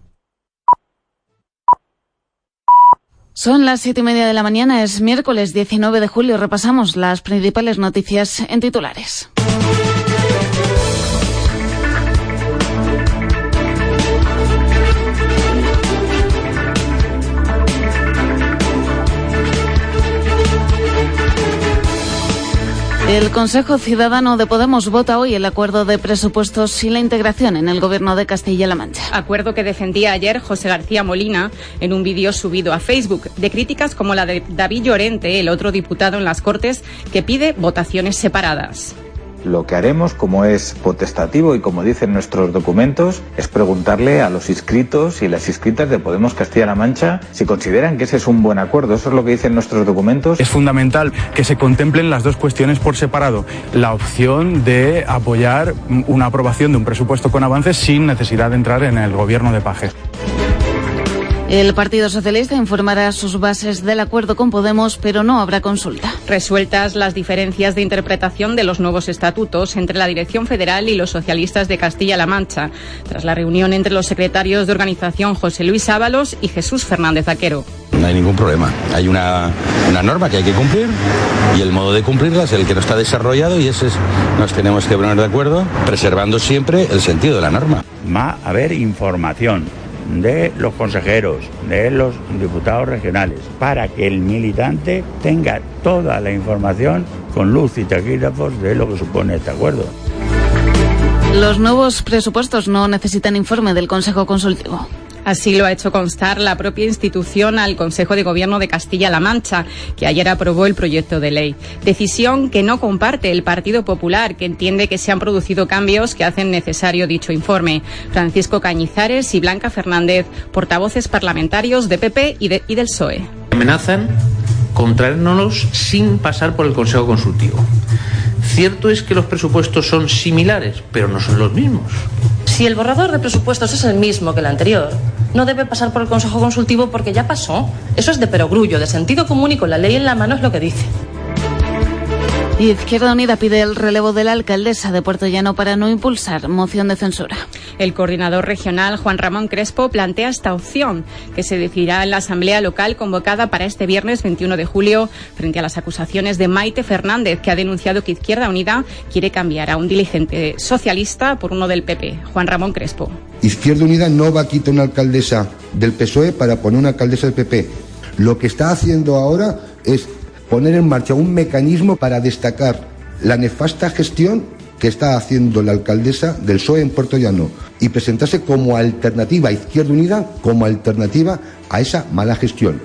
Son las siete y media de la mañana, es miércoles diecinueve de julio. Repasamos las principales noticias en titulares. El Consejo Ciudadano de Podemos vota hoy el acuerdo de presupuestos y la integración en el Gobierno de Castilla-La Mancha. Acuerdo que defendía ayer José García Molina en un vídeo subido a Facebook, de críticas como la de David Llorente, el otro diputado en las Cortes, que pide votaciones separadas. Lo que haremos, como es potestativo y como dicen nuestros documentos, es preguntarle a los inscritos y las inscritas de Podemos Castilla-La Mancha si consideran que ese es un buen acuerdo. Eso es lo que dicen nuestros documentos. Es fundamental que se contemplen las dos cuestiones por separado. La opción de apoyar una aprobación de un presupuesto con avances sin necesidad de entrar en el gobierno de paje. El Partido Socialista informará sus bases del acuerdo con Podemos, pero no habrá consulta. Resueltas las diferencias de interpretación de los nuevos estatutos entre la Dirección Federal y los socialistas de Castilla-La Mancha, tras la reunión entre los secretarios de organización José Luis Ábalos y Jesús Fernández Vaquero. No hay ningún problema. Hay una, una norma que hay que cumplir y el modo de cumplirla es el que no está desarrollado y ese es, nos tenemos que poner de acuerdo, preservando siempre el sentido de la norma. Va a haber información de los consejeros, de los diputados regionales, para que el militante tenga toda la información con luz y taquígrafos de lo que supone este acuerdo. Los nuevos presupuestos no necesitan informe del Consejo Consultivo. Así lo ha hecho constar la propia institución al Consejo de Gobierno de Castilla-La Mancha, que ayer aprobó el proyecto de ley. Decisión que no comparte el Partido Popular, que entiende que se han producido cambios que hacen necesario dicho informe. Francisco Cañizares y Blanca Fernández, portavoces parlamentarios de P P y, de, y del P S O E. Amenazan con traérnoslos sin pasar por el Consejo Consultivo. Cierto es que los presupuestos son similares, pero no son los mismos. Si el borrador de presupuestos es el mismo que el anterior, no debe pasar por el Consejo Consultivo porque ya pasó. Eso es de perogrullo, de sentido común y con la ley en la mano es lo que dice. Izquierda Unida pide el relevo de la alcaldesa de Puerto Llano para no impulsar moción de censura. El coordinador regional, Juan Ramón Crespo, plantea esta opción, que se decidirá en la asamblea local convocada para este viernes veintiuno de julio, frente a las acusaciones de Maite Fernández, que ha denunciado que Izquierda Unida quiere cambiar a un dirigente socialista por uno del P P. Juan Ramón Crespo. Izquierda Unida no va a quitar una alcaldesa del P S O E para poner una alcaldesa del P P. Lo que está haciendo ahora es poner en marcha un mecanismo para destacar la nefasta gestión que está haciendo la alcaldesa del P S O E en Puerto Llano y presentarse como alternativa a Izquierda Unida, como alternativa a esa mala gestión.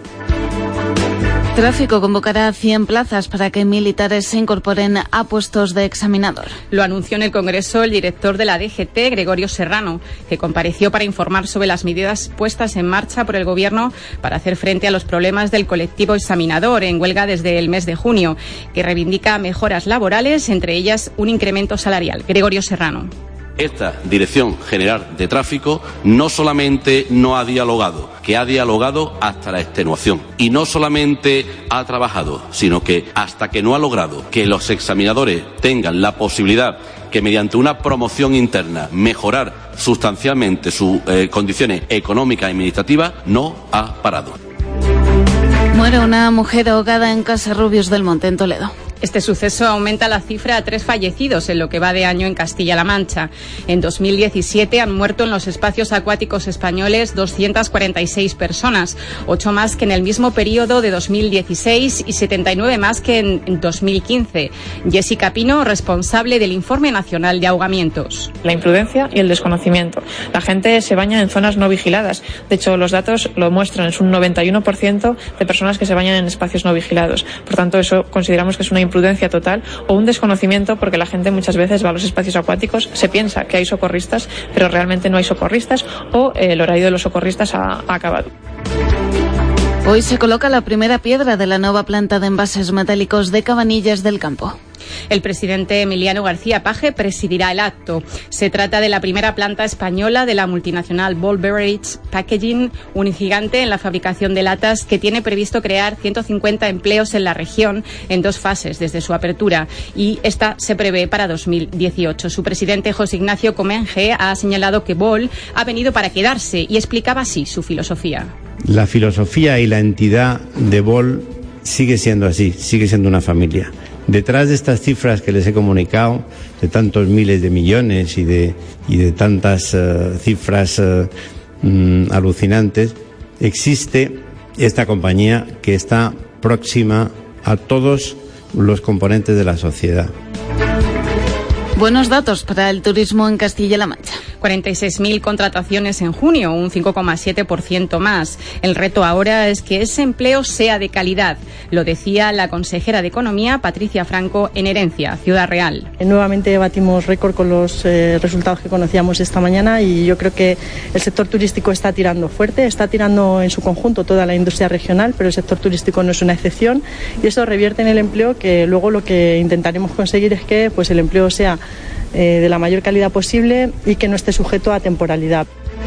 Tráfico convocará cien plazas para que militares se incorporen a puestos de examinador. Lo anunció en el Congreso el director de la D G T, Gregorio Serrano, que compareció para informar sobre las medidas puestas en marcha por el Gobierno para hacer frente a los problemas del colectivo examinador en huelga desde el mes de junio, que reivindica mejoras laborales, entre ellas un incremento salarial. Gregorio Serrano. Esta Dirección General de Tráfico no solamente no ha dialogado, que ha dialogado hasta la extenuación. Y no solamente ha trabajado, sino que hasta que no ha logrado que los examinadores tengan la posibilidad que mediante una promoción interna mejorar sustancialmente sus eh, condiciones económicas y administrativas, no ha parado. Muere una mujer ahogada en Casarrubios del Monte, en Toledo. Este suceso aumenta la cifra a tres fallecidos en lo que va de año en Castilla-La Mancha. En dos mil diecisiete han muerto en los espacios acuáticos españoles doscientas cuarenta y seis personas, ocho más que en el mismo periodo de dos mil dieciséis y setenta y nueve más que en dos mil quince. Jessica Pino, responsable del Informe Nacional de Ahogamientos. La imprudencia y el desconocimiento. La gente se baña en zonas no vigiladas. De hecho, los datos lo muestran. Es un noventa y uno por ciento de personas que se bañan en espacios no vigilados. Por tanto, eso consideramos que es una imprudencia total o un desconocimiento, porque la gente muchas veces va a los espacios acuáticos, se piensa que hay socorristas, pero realmente no hay socorristas, o eh, el horario de los socorristas ha, ha acabado. Hoy se coloca la primera piedra de la nueva planta de envases metálicos de Cabanillas del Campo. El presidente Emiliano García Paje presidirá el acto. Se trata de la primera planta española de la multinacional Boll Beverage Packaging, un gigante en la fabricación de latas que tiene previsto crear ciento cincuenta empleos en la región en dos fases desde su apertura, y esta se prevé para dos mil dieciocho. Su presidente, José Ignacio Comenge, ha señalado que Boll ha venido para quedarse y explicaba así su filosofía. La filosofía y la entidad de Boll sigue siendo así, sigue siendo una familia. Detrás de estas cifras que les he comunicado, de tantos miles de millones y de, y de tantas uh, cifras uh, um, alucinantes, existe esta compañía que está próxima a todos los componentes de la sociedad. Buenos datos para el turismo en Castilla-La Mancha. cuarenta y seis mil contrataciones en junio, un cinco coma siete por ciento más. El reto ahora es que ese empleo sea de calidad. Lo decía la consejera de Economía, Patricia Franco, en Herencia, Ciudad Real. Nuevamente batimos récord con los eh, resultados que conocíamos esta mañana, y yo creo que el sector turístico está tirando fuerte, está tirando en su conjunto toda la industria regional, pero el sector turístico no es una excepción, y eso revierte en el empleo, que luego lo que intentaremos conseguir es que pues, el empleo sea eh, de la mayor calidad posible y que no esté sujeto a temporalidad.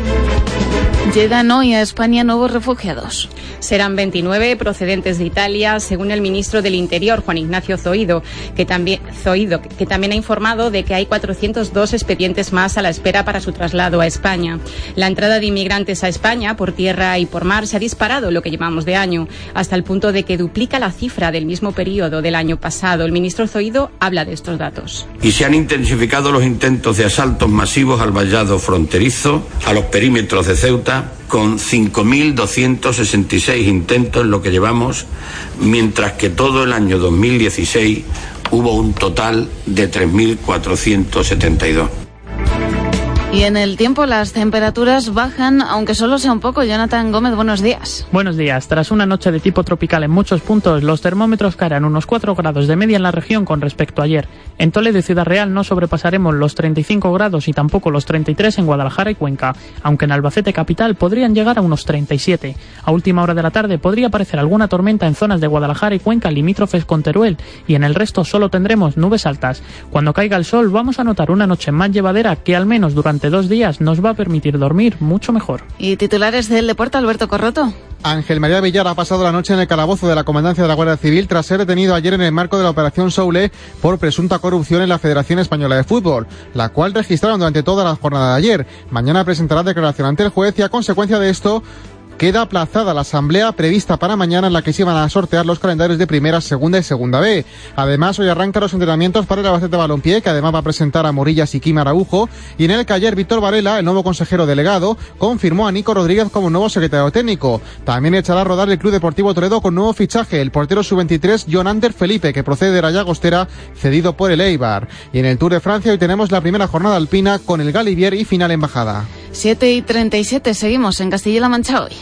Llegan hoy a España nuevos refugiados. Serán veintinueve procedentes de Italia, según el ministro del Interior, Juan Ignacio Zoido, que también, Zoido, que también ha informado de que hay cuatrocientos dos expedientes más a la espera para su traslado a España. La entrada de inmigrantes a España por tierra y por mar se ha disparado lo que llevamos de año, hasta el punto de que duplica la cifra del mismo periodo del año pasado. El ministro Zoido habla de estos datos. Y se han intensificado los intentos de asaltos masivos al vallado fronterizo, a los perímetros de Ceuta, con cinco mil doscientos sesenta y seis intentos en lo que llevamos, mientras que todo el año dos mil dieciséis hubo un total de tres mil cuatrocientos setenta y dos. Y en el tiempo las temperaturas bajan, aunque solo sea un poco. Jonathan Gómez, buenos días. Buenos días. Tras una noche de tipo tropical en muchos puntos, los termómetros caerán unos cuatro grados de media en la región con respecto a ayer. En Toledo y Ciudad Real no sobrepasaremos los treinta y cinco grados y tampoco los treinta y tres en Guadalajara y Cuenca, aunque en Albacete capital podrían llegar a unos treinta y siete. A última hora de la tarde podría aparecer alguna tormenta en zonas de Guadalajara y Cuenca limítrofes con Teruel, y en el resto solo tendremos nubes altas. Cuando caiga el sol vamos a notar una noche más llevadera que al menos durante dos días nos va a permitir dormir mucho mejor. ¿Y titulares del deporte, Alberto Corroto? Ángel María Villar ha pasado la noche en el calabozo de la Comandancia de la Guardia Civil tras ser detenido ayer en el marco de la Operación Soule por presunta corrupción en la Federación Española de Fútbol, la cual registraron durante toda la jornada de ayer. Mañana presentará declaración ante el juez y a consecuencia de esto queda aplazada la asamblea prevista para mañana, en la que se iban a sortear los calendarios de Primera, Segunda y Segunda B. Además, hoy arrancan los entrenamientos para el Albacete Balompié, que además va a presentar a Morillas y Kim Araujo, y en el que ayer Víctor Varela, el nuevo consejero delegado, confirmó a Nico Rodríguez como nuevo secretario técnico. También echará a rodar el Club Deportivo Toledo con nuevo fichaje, el portero sub veintitrés John Ander Felipe, que procede de la Llagostera, cedido por el Eibar. Y en el Tour de Francia hoy tenemos la primera jornada alpina con el Galibier y final en bajada. siete y treinta y siete, seguimos en Castilla-La Mancha hoy.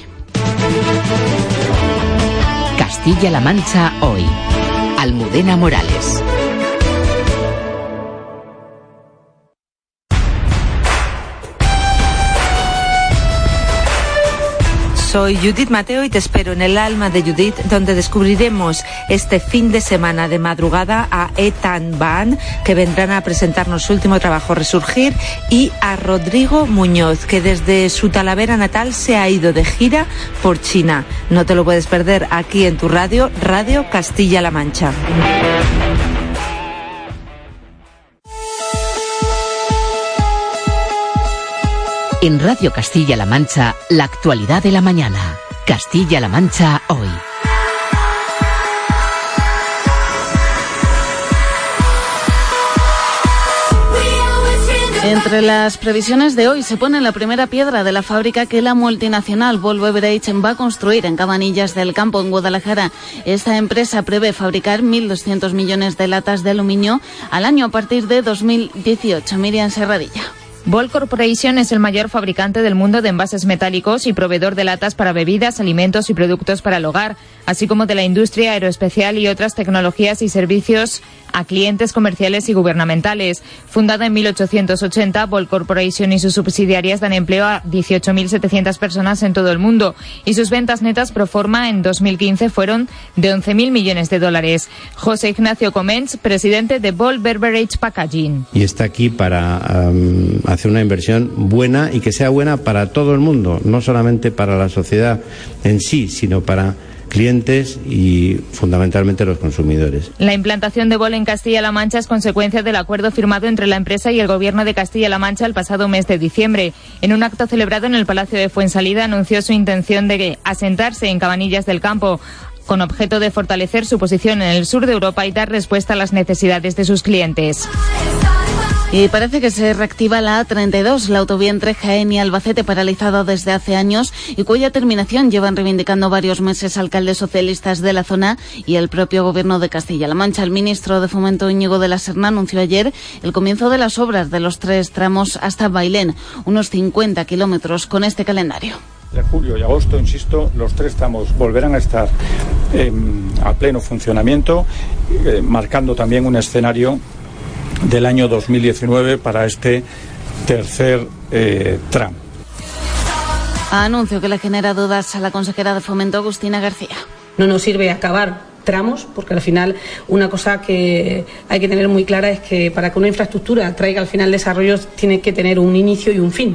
Castilla-La Mancha hoy. Almudena Morales. Soy Judith Mateo y te espero en el Alma de Judith, donde descubriremos este fin de semana de madrugada a Ethan Van, que vendrán a presentarnos su último trabajo, Resurgir, y a Rodrigo Muñoz, que desde su Talavera natal se ha ido de gira por China. No te lo puedes perder aquí en tu radio, Radio Castilla-La Mancha. En Radio Castilla-La Mancha, la actualidad de la mañana. Castilla-La Mancha hoy. Entre las previsiones de hoy se pone la primera piedra de la fábrica que la multinacional Boll Beverage va a construir en Cabanillas del Campo, en Guadalajara. Esta empresa prevé fabricar mil doscientos millones de latas de aluminio al año a partir de dos mil dieciocho. Miriam Serradilla. Ball Corporation es el mayor fabricante del mundo de envases metálicos y proveedor de latas para bebidas, alimentos y productos para el hogar, así como de la industria aeroespacial y otras tecnologías y servicios a clientes comerciales y gubernamentales. Fundada en mil ochocientos ochenta, Ball Corporation y sus subsidiarias dan empleo a dieciocho mil setecientas personas en todo el mundo y sus ventas netas pro forma en dos mil quince fueron de once mil millones de dólares. José Ignacio Comens, presidente de Ball Beverage Packaging. Y está aquí para um, hacer una inversión buena y que sea buena para todo el mundo, no solamente para la sociedad en sí, sino para clientes y fundamentalmente los consumidores. La implantación de Ball en Castilla-La Mancha es consecuencia del acuerdo firmado entre la empresa y el Gobierno de Castilla-La Mancha el pasado mes de diciembre. En un acto celebrado en el Palacio de Fuensalida anunció su intención de asentarse en Cabanillas del Campo, con objeto de fortalecer su posición en el sur de Europa y dar respuesta a las necesidades de sus clientes. Y parece que se reactiva la A treinta y dos, la autovía entre Jaén y Albacete, paralizada desde hace años y cuya terminación llevan reivindicando varios meses alcaldes socialistas de la zona y el propio Gobierno de Castilla-La Mancha. El ministro de Fomento, Íñigo de la Serna, anunció ayer el comienzo de las obras de los tres tramos hasta Bailén, unos cincuenta kilómetros con este calendario. De julio y agosto, insisto, los tres tramos volverán a estar eh, a pleno funcionamiento, eh, marcando también un escenario del año dos mil diecinueve para este tercer eh, tramo. Anuncio que le genera dudas a la consejera de Fomento, Agustina García. No nos sirve acabar tramos, porque al final una cosa que hay que tener muy clara es que para que una infraestructura traiga al final desarrollo tiene que tener un inicio y un fin.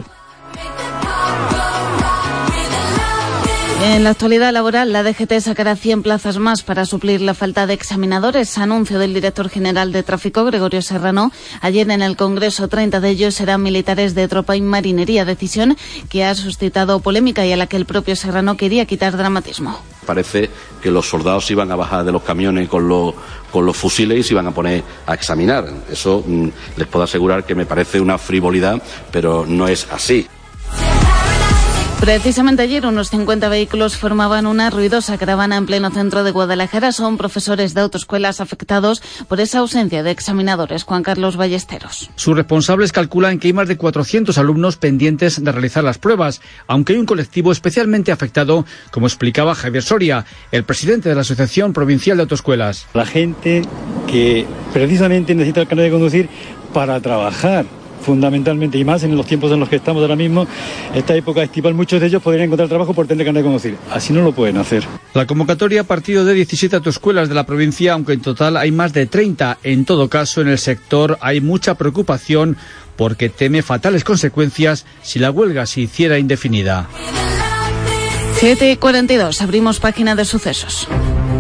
En la actualidad laboral, la D G T sacará cien plazas más para suplir la falta de examinadores. Anuncio del director general de Tráfico, Gregorio Serrano, ayer en el Congreso. treinta de ellos serán militares de tropa y marinería, decisión que ha suscitado polémica y a la que el propio Serrano quería quitar dramatismo. Parece que los soldados iban a bajar de los camiones con los, con los fusiles y se iban a poner a examinar. Eso mmm, les puedo asegurar que me parece una frivolidad, pero no es así. Precisamente ayer unos cincuenta vehículos formaban una ruidosa caravana en pleno centro de Guadalajara. Son profesores de autoescuelas afectados por esa ausencia de examinadores. Juan Carlos Ballesteros. Sus responsables calculan que hay más de cuatrocientos alumnos pendientes de realizar las pruebas, aunque hay un colectivo especialmente afectado, como explicaba Javier Soria, el presidente de la Asociación Provincial de Autoescuelas. La gente que precisamente necesita el carnet de conducir para trabajar, fundamentalmente, y más en los tiempos en los que estamos ahora mismo, esta época estival, muchos de ellos podrían encontrar trabajo por tener carnet de conducir. Así no lo pueden hacer. La convocatoria ha partido de diecisiete autoescuelas de la provincia, aunque en total hay más de treinta. En todo caso, en el sector hay mucha preocupación porque teme fatales consecuencias si la huelga se hiciera indefinida. siete cuarenta y dos, abrimos página de sucesos.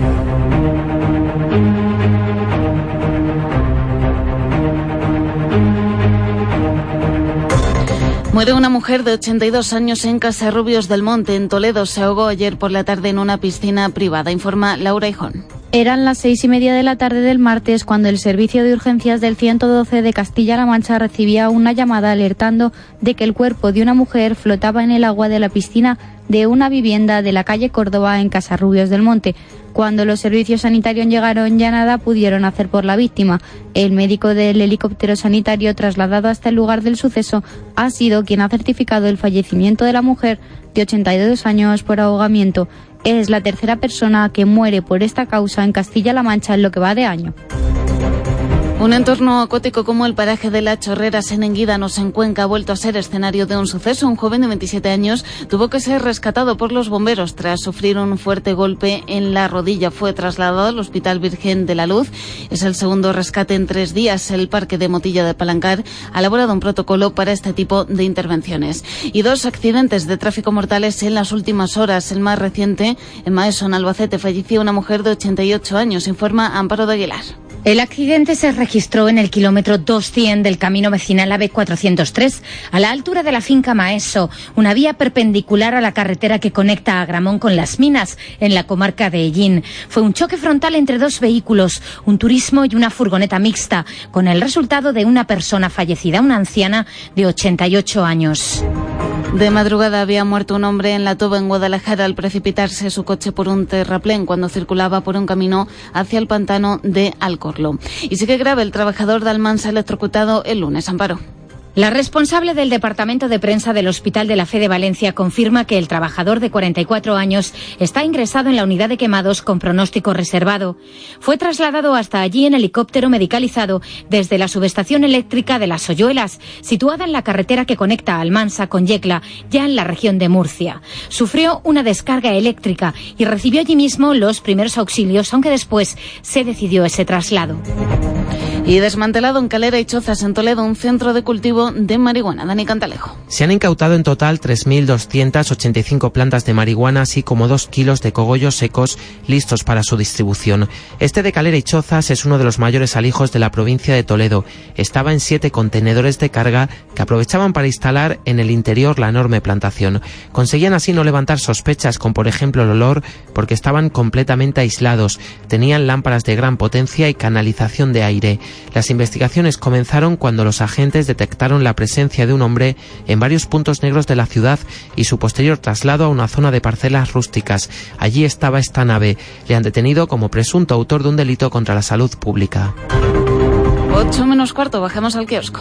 Muere una mujer de ochenta y dos años en Casarrubios del Monte, en Toledo. Se ahogó ayer por la tarde en una piscina privada, informa Laura Hijón. Eran las seis y media de la tarde del martes cuando el servicio de urgencias del ciento doce de Castilla-La Mancha recibía una llamada alertando de que el cuerpo de una mujer flotaba en el agua de la piscina de una vivienda de la calle Córdoba en Casarrubios del Monte. Cuando los servicios sanitarios llegaron, ya nada pudieron hacer por la víctima. El médico del helicóptero sanitario trasladado hasta el lugar del suceso ha sido quien ha certificado el fallecimiento de la mujer de ochenta y dos años por ahogamiento. Es la tercera persona que muere por esta causa en Castilla-La Mancha en lo que va de año. Un entorno acuático como el paraje de las Chorreras en Enguídanos, en Cuenca, ha vuelto a ser escenario de un suceso. Un joven de veintisiete años tuvo que ser rescatado por los bomberos tras sufrir un fuerte golpe en la rodilla. Fue trasladado al Hospital Virgen de la Luz. Es el segundo rescate en tres días. El Parque de Motilla de Palancar ha elaborado un protocolo para este tipo de intervenciones. Y dos accidentes de tráfico mortales en las últimas horas. El más reciente, en Maeso, en Albacete, falleció una mujer de ochenta y ocho años, informa Amparo de Aguilar. El accidente se registró en el kilómetro doscientos del camino vecinal A B cuatrocientos tres, a la altura de la finca Maeso, una vía perpendicular a la carretera que conecta a Agramón con Las Minas, en la comarca de Ellín. Fue un choque frontal entre dos vehículos, un turismo y una furgoneta mixta, con el resultado de una persona fallecida, una anciana de ochenta y ocho años. De madrugada había muerto un hombre en La Toba, en Guadalajara, al precipitarse su coche por un terraplén cuando circulaba por un camino hacia el pantano de Alcorlo. Y sigue grave el trabajador de Almansa electrocutado el lunes. Amparo. La responsable del departamento de prensa del Hospital de la Fe de Valencia confirma que el trabajador de cuarenta y cuatro años está ingresado en la unidad de quemados con pronóstico reservado. Fue trasladado hasta allí en helicóptero medicalizado desde la subestación eléctrica de Las Hoyuelas, situada en la carretera que conecta Almansa con Yecla, ya en la región de Murcia. Sufrió una descarga eléctrica y recibió allí mismo los primeros auxilios, aunque después se decidió ese traslado. Y desmantelado en Calera y Chozas, en Toledo, un centro de cultivo de marihuana. Dani Cantalejo. Se han incautado en total tres mil doscientas ochenta y cinco plantas de marihuana, así como dos kilos de cogollos secos listos para su distribución. Este de Calera y Chozas es uno de los mayores alijos de la provincia de Toledo. Estaba en siete contenedores de carga que aprovechaban para instalar en el interior la enorme plantación. Conseguían así no levantar sospechas con, por ejemplo, el olor, porque estaban completamente aislados. Tenían lámparas de gran potencia y canalización de aire. Las investigaciones comenzaron cuando los agentes detectaron la presencia de un hombre en varios puntos negros de la ciudad y su posterior traslado a una zona de parcelas rústicas. Allí estaba esta nave. Le han detenido como presunto autor de un delito contra la salud pública. Ocho menos cuarto, bajemos al kiosco.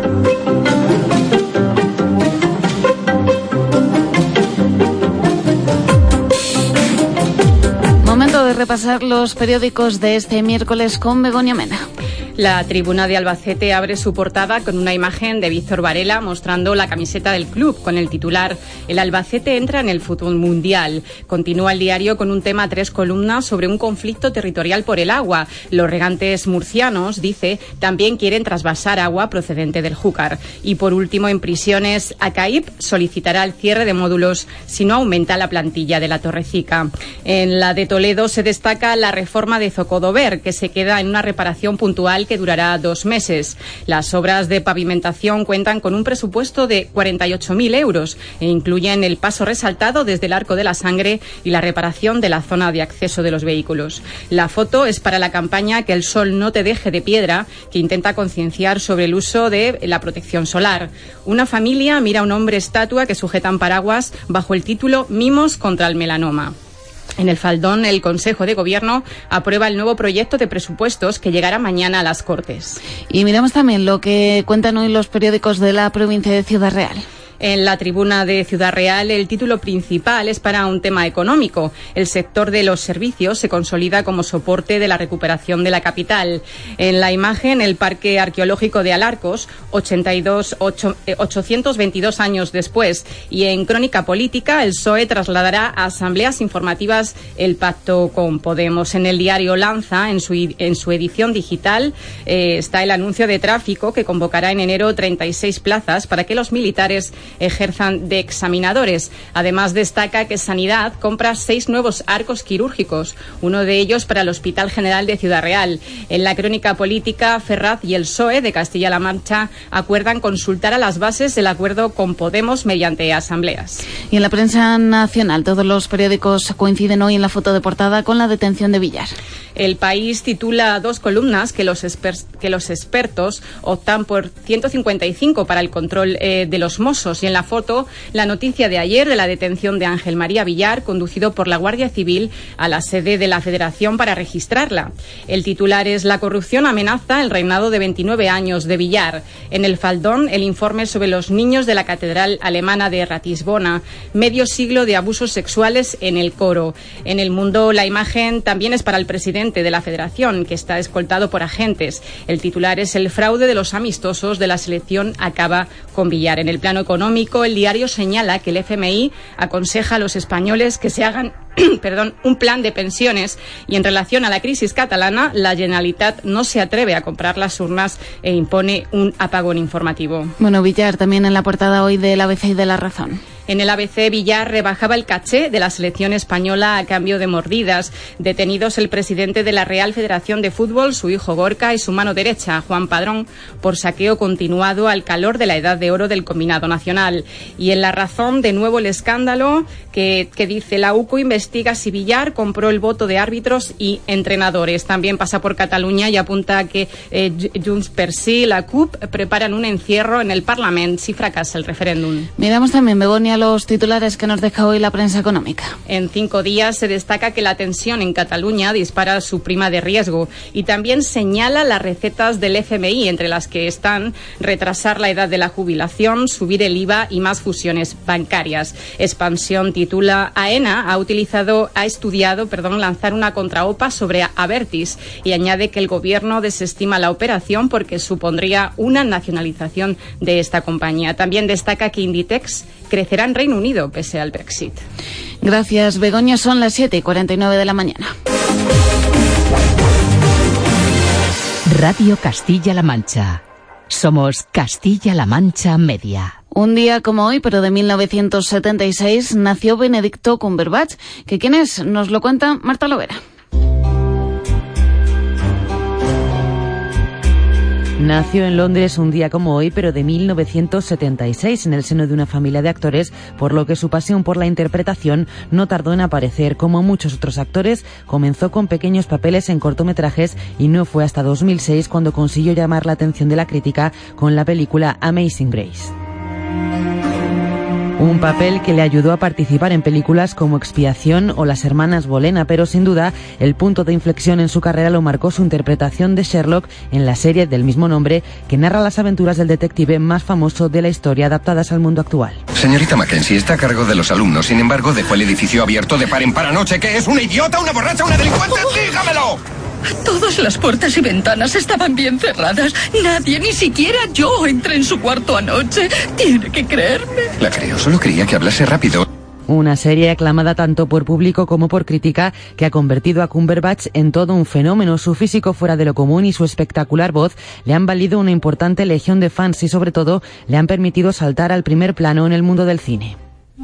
Momento de repasar los periódicos de este miércoles con Begoña Mena. La Tribuna de Albacete abre su portada con una imagen de Víctor Varela mostrando la camiseta del club con el titular "El Albacete entra en el fútbol mundial". Continúa el diario con un tema a tres columnas sobre un conflicto territorial por el agua. Los regantes murcianos, dice, también quieren trasvasar agua procedente del Júcar. Y por último, en prisiones, ACAIP solicitará el cierre de módulos si no aumenta la plantilla de la Torrecica. En la de Toledo se destaca la reforma de Zocodover, que se queda en una reparación puntual que durará dos meses. Las obras de pavimentación cuentan con un presupuesto de cuarenta y ocho mil euros e incluyen el paso resaltado desde el Arco de la Sangre y la reparación de la zona de acceso de los vehículos. La foto es para la campaña Que el sol no te deje de piedra, que intenta concienciar sobre el uso de la protección solar. Una familia mira a un hombre estatua que sujeta un paraguas bajo el título Mimos contra el melanoma. En el faldón, el Consejo de Gobierno aprueba el nuevo proyecto de presupuestos que llegará mañana a las Cortes. Y miramos también lo que cuentan hoy los periódicos de la provincia de Ciudad Real. En la Tribuna de Ciudad Real, el título principal es para un tema económico. El sector de los servicios se consolida como soporte de la recuperación de la capital. En la imagen, el Parque Arqueológico de Alarcos, ochenta y dos, ocho, eh, ochocientos veintidós años después. Y en Crónica Política, el P S O E trasladará a asambleas informativas el pacto con Podemos. En el diario Lanza, en su, en su edición digital, eh, está el anuncio de tráfico que convocará en enero treinta y seis plazas para que los militares ejerzan de examinadores. Además, destaca que Sanidad compra seis nuevos arcos quirúrgicos, uno de ellos para el Hospital General de Ciudad Real. En la Crónica Política, Ferraz y el P S O E de Castilla-La Mancha acuerdan consultar a las bases del acuerdo con Podemos mediante asambleas. Y en la prensa nacional, todos los periódicos coinciden hoy en la foto de portada con la detención de Villar. El País titula dos columnas que los, exper- que los expertos optan por ciento cincuenta y cinco para el control eh, de los Mossos. Y en la foto, la noticia de ayer de la detención de Ángel María Villar, conducido por la Guardia Civil a la sede de la Federación para registrarla. El titular es "La corrupción amenaza el reinado de veintinueve años de Villar". En el faldón, el informe sobre los niños de la Catedral Alemana de Ratisbona. Medio siglo de abusos sexuales en el coro. En El Mundo, la imagen también es para el presidente de la Federación, que está escoltado por agentes. El titular es "El fraude de los amistosos de la selección acaba con Villar". En el plano económico, el diario señala que el F M I aconseja a los españoles que se hagan perdón, un plan de pensiones, y en relación a la crisis catalana, la Generalitat no se atreve a comprar las urnas e impone un apagón informativo. Bueno, Villar también en la portada hoy del A B C y de La Razón. En el A B C, Villar rebajaba el caché de la selección española a cambio de mordidas. Detenidos el presidente de la Real Federación de Fútbol, su hijo Gorka, y su mano derecha, Juan Padrón, por saqueo continuado al calor de la edad de oro del combinado nacional. Y en La Razón, de nuevo el escándalo que, que dice la U C O investiga si Villar compró el voto de árbitros y entrenadores. También pasa por Cataluña y apunta a que eh, Junts per Sí y la C U P preparan un encierro en el Parlament si fracasa el referéndum. Miramos también, Begoña, los titulares que nos deja hoy la prensa económica. En cinco días se destaca que la tensión en Cataluña dispara su prima de riesgo y también señala las recetas del F M I, entre las que están retrasar la edad de la jubilación, subir el I V A y más fusiones bancarias. Expansión titula: AENA ha utilizado, ha estudiado, perdón, lanzar una contraopa sobre Abertis y añade que el gobierno desestima la operación porque supondría una nacionalización de esta compañía. También destaca que Inditex crecerá en Reino Unido pese al Brexit. Gracias, Begoña. Son las siete y cuarenta y nueve de la mañana. Radio Castilla-La Mancha. Somos Castilla-La Mancha Media. Un día como hoy, pero de mil novecientos setenta y seis, nació Benedicto Cumberbatch, que ¿quién es? Nos lo cuenta Marta Lovera. Nació en Londres un día como hoy, pero de mil novecientos setenta y seis, en el seno de una familia de actores, por lo que su pasión por la interpretación no tardó en aparecer. Como muchos otros actores, comenzó con pequeños papeles en cortometrajes y no fue hasta dos mil seis cuando consiguió llamar la atención de la crítica con la película Amazing Grace. Un papel que le ayudó a participar en películas como Expiación o Las hermanas Bolena, pero sin duda el punto de inflexión en su carrera lo marcó su interpretación de Sherlock en la serie del mismo nombre, que narra las aventuras del detective más famoso de la historia adaptadas al mundo actual. Señorita Mackenzie está a cargo de los alumnos, sin embargo dejó el edificio abierto de par en par anoche. ¿Qué es? ¿Una idiota? ¿Una borracha? ¿Una delincuente? ¡Dígamelo! Todas las puertas y ventanas estaban bien cerradas. Nadie, ni siquiera yo, entré en su cuarto anoche. Tiene que creerme. La creo, solo quería que hablase rápido. Una serie aclamada tanto por público como por crítica que ha convertido a Cumberbatch en todo un fenómeno. Su físico fuera de lo común y su espectacular voz le han valido una importante legión de fans y sobre todo le han permitido saltar al primer plano en el mundo del cine.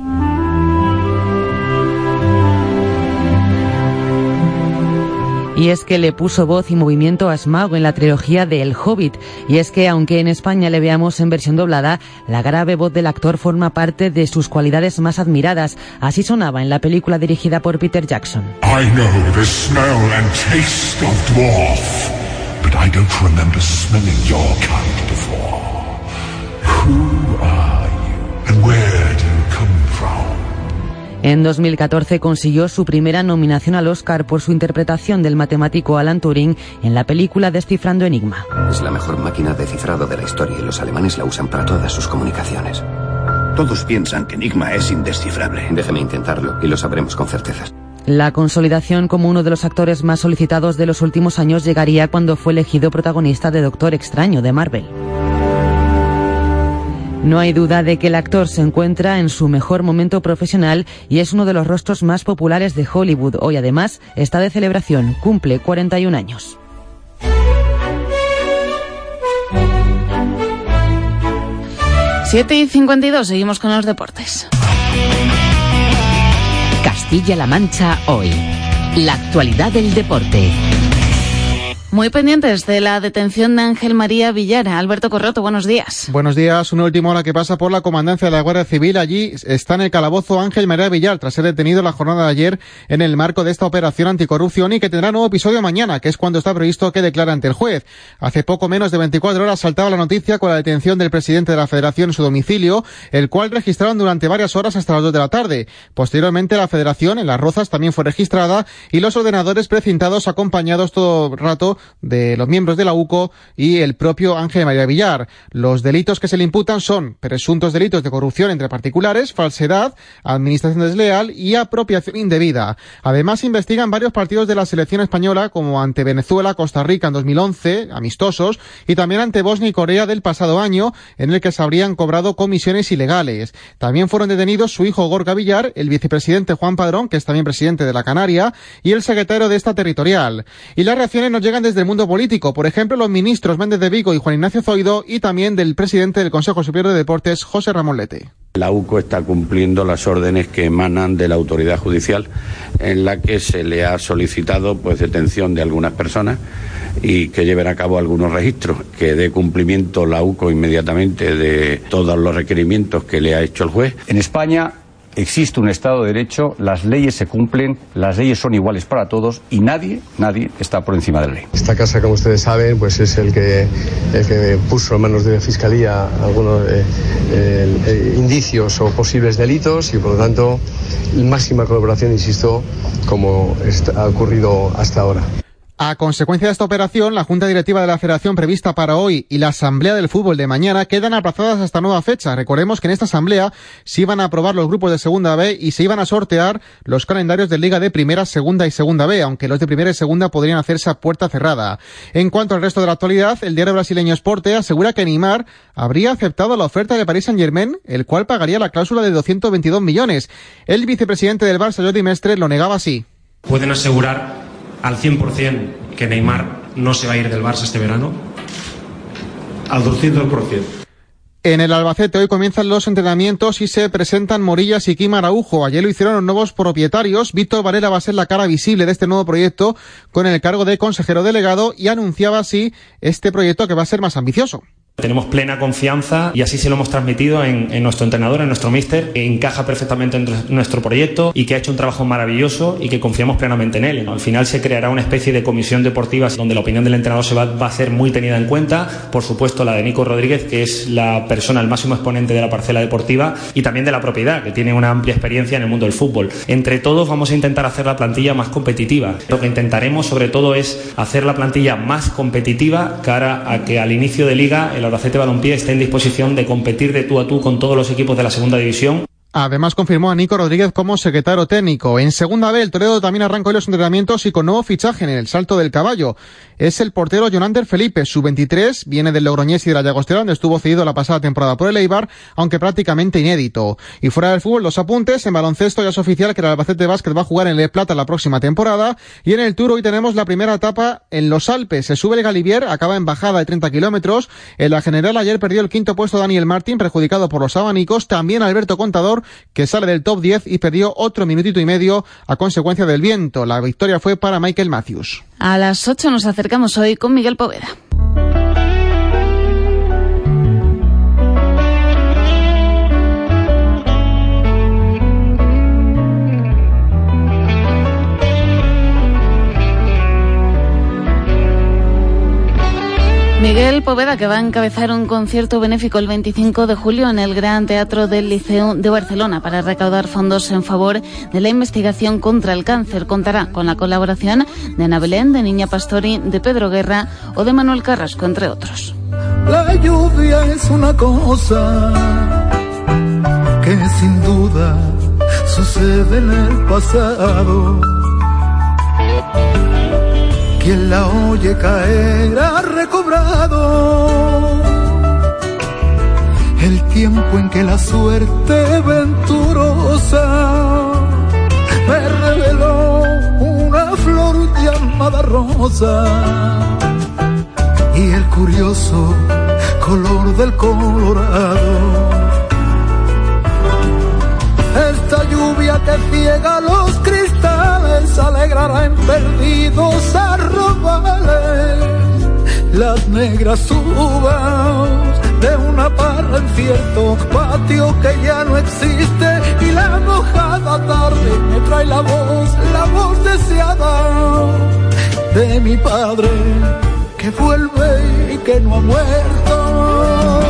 Y es que le puso voz y movimiento a Smaug en la trilogía de El Hobbit. Y es que, aunque en España le veamos en versión doblada, la grave voz del actor forma parte de sus cualidades más admiradas. Así sonaba en la película dirigida por Peter Jackson. I know the smell and taste of dwarf, but I don't remember smelling your kind before. Who are you and where do you come from? En dos mil catorce consiguió su primera nominación al Oscar por su interpretación del matemático Alan Turing en la película Descifrando Enigma. Es la mejor máquina de cifrado de la historia y los alemanes la usan para todas sus comunicaciones. Todos piensan que Enigma es indescifrable. Déjeme intentarlo y lo sabremos con certeza. La consolidación como uno de los actores más solicitados de los últimos años llegaría cuando fue elegido protagonista de Doctor Extraño de Marvel. No hay duda de que el actor se encuentra en su mejor momento profesional y es uno de los rostros más populares de Hollywood. Hoy además está de celebración, cumple cuarenta y un años. siete y cincuenta y dos, seguimos con los deportes. Castilla-La Mancha hoy. La actualidad del deporte. Muy pendientes de la detención de Ángel María Villar. Alberto Corroto, buenos días. Buenos días. Una última hora que pasa por la comandancia de la Guardia Civil. Allí está en el calabozo Ángel María Villar, tras ser detenido la jornada de ayer en el marco de esta operación anticorrupción y que tendrá nuevo episodio mañana, que es cuando está previsto que declare ante el juez. Hace poco menos de veinticuatro horas saltaba la noticia con la detención del presidente de la Federación en su domicilio, el cual registraron durante varias horas hasta las dos de la tarde. Posteriormente, la Federación en Las Rozas también fue registrada y los ordenadores precintados acompañados todo el rato de los miembros de la U C O y el propio Ángel María Villar. Los delitos que se le imputan son presuntos delitos de corrupción entre particulares, falsedad, administración desleal y apropiación indebida. Además, investigan varios partidos de la selección española, como ante Venezuela, Costa Rica en dos mil once, amistosos, y también ante Bosnia y Corea del pasado año, en el que se habrían cobrado comisiones ilegales. También fueron detenidos su hijo Gorka Villar, el vicepresidente Juan Padrón, que es también presidente de la Canaria, y el secretario de esta territorial. Y las reacciones nos llegan desde el mundo político, por ejemplo, los ministros Méndez de Vigo y Juan Ignacio Zoido, y también del presidente del Consejo Superior de Deportes, José Ramón Lete. La U C O está cumpliendo las órdenes que emanan de la autoridad judicial, en la que se le ha solicitado pues detención de algunas personas y que lleven a cabo algunos registros, que dé cumplimiento la U C O inmediatamente de todos los requerimientos que le ha hecho el juez. En España existe un Estado de Derecho, las leyes se cumplen, las leyes son iguales para todos y nadie, nadie está por encima de la ley. Esta casa, como ustedes saben, pues es el que, el que puso en manos de la Fiscalía algunos eh, eh, eh, indicios o posibles delitos y, por lo tanto, máxima colaboración, insisto, como ha ocurrido hasta ahora. A consecuencia de esta operación, la Junta Directiva de la Federación prevista para hoy y la Asamblea del Fútbol de mañana quedan aplazadas hasta nueva fecha. Recordemos que en esta Asamblea se iban a aprobar los grupos de Segunda B y se iban a sortear los calendarios de Liga de Primera, Segunda y Segunda B, aunque los de Primera y Segunda podrían hacerse a puerta cerrada. En cuanto al resto de la actualidad, el diario brasileño Sport asegura que Neymar habría aceptado la oferta de Paris Saint-Germain, el cual pagaría la cláusula de doscientos veintidós millones. El vicepresidente del Barça, Jordi Mestre, lo negaba así. Pueden asegurar al cien por ciento que Neymar no se va a ir del Barça este verano. Al doscientos por ciento. En el Albacete hoy comienzan los entrenamientos y se presentan Morillas y Kim Araujo. Ayer lo hicieron los nuevos propietarios. Víctor Varela va a ser la cara visible de este nuevo proyecto con el cargo de consejero delegado y anunciaba así este proyecto que va a ser más ambicioso. Tenemos plena confianza y así se lo hemos transmitido en, en nuestro entrenador, en nuestro míster, que encaja perfectamente en nuestro proyecto y que ha hecho un trabajo maravilloso y que confiamos plenamente en él, ¿no? Al final se creará una especie de comisión deportiva donde la opinión del entrenador se va, va a ser muy tenida en cuenta, por supuesto la de Nico Rodríguez, que es la persona, el máximo exponente de la parcela deportiva y también de la propiedad, que tiene una amplia experiencia en el mundo del fútbol. Entre todos vamos a intentar hacer la plantilla más competitiva. Lo que intentaremos sobre todo es hacer la plantilla más competitiva cara a que al inicio de liga el Albacete Balompié esté en disposición de competir de tú a tú con todos los equipos de la segunda división. Además confirmó a Nico Rodríguez como secretario técnico. En Segunda B, el Toledo también arrancó hoy los entrenamientos y con nuevo fichaje en el Salto del Caballo. Es el portero Jonander Felipe, sub veintitrés, viene del Logroñés y de la Llagostera, donde estuvo cedido la pasada temporada por el Eibar, aunque prácticamente inédito. Y fuera del fútbol, los apuntes. En baloncesto ya es oficial que el Albacete Básquet va a jugar en Le Plata la próxima temporada. Y en el Tour hoy tenemos la primera etapa en los Alpes. Se sube el Galibier, acaba en bajada de treinta kilómetros. En la general ayer perdió el quinto puesto Daniel Martín, perjudicado por los abanicos. También Alberto Contador, que sale del top diez y perdió otro minutito y medio a consecuencia del viento. La victoria fue para Michael Matthews. A las ocho nos acercamos hoy con Miguel Poveda. Miguel Poveda, que va a encabezar un concierto benéfico el veinticinco de julio en el Gran Teatro del Liceo de Barcelona para recaudar fondos en favor de la investigación contra el cáncer. Contará con la colaboración de Ana Belén, de Niña Pastori, de Pedro Guerra o de Manuel Carrasco, entre otros. La lluvia es una cosa que sin duda sucede en el pasado. Quien la oye caer ha recobrado el tiempo en que la suerte venturosa me reveló una flor llamada rosa y el curioso color del colorado. Esta lluvia que ciega los cristales alegrará en perdidos arrabales las negras uvas de una parra en cierto patio que ya no existe, y la mojada tarde me trae la voz, la voz deseada de mi padre que vuelve y que no ha muerto.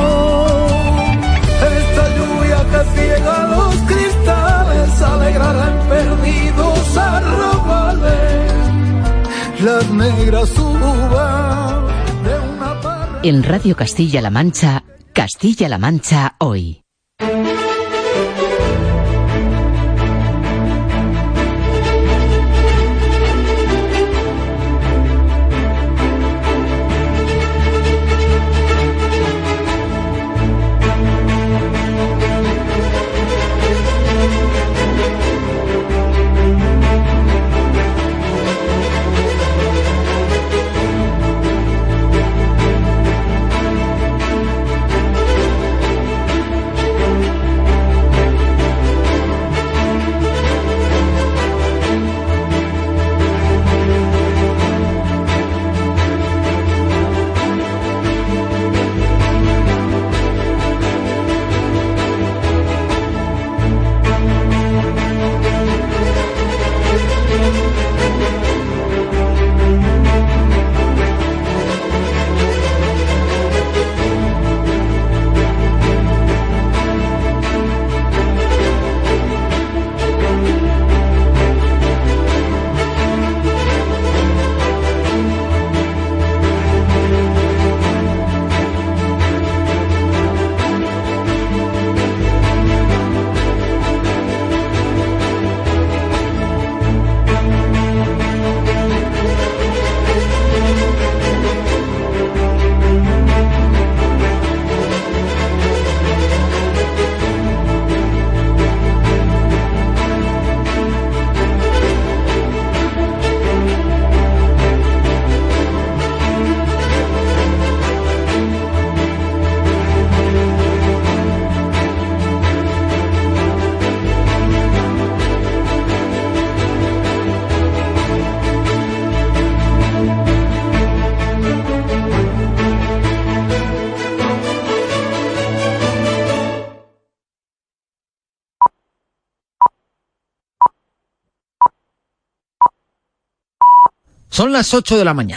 Esta lluvia que ciega los cristales alegrará en perdidos arrabales las negras uvas de una parra. En Radio Castilla-La Mancha, Castilla-La Mancha hoy. Son las ocho de la mañana.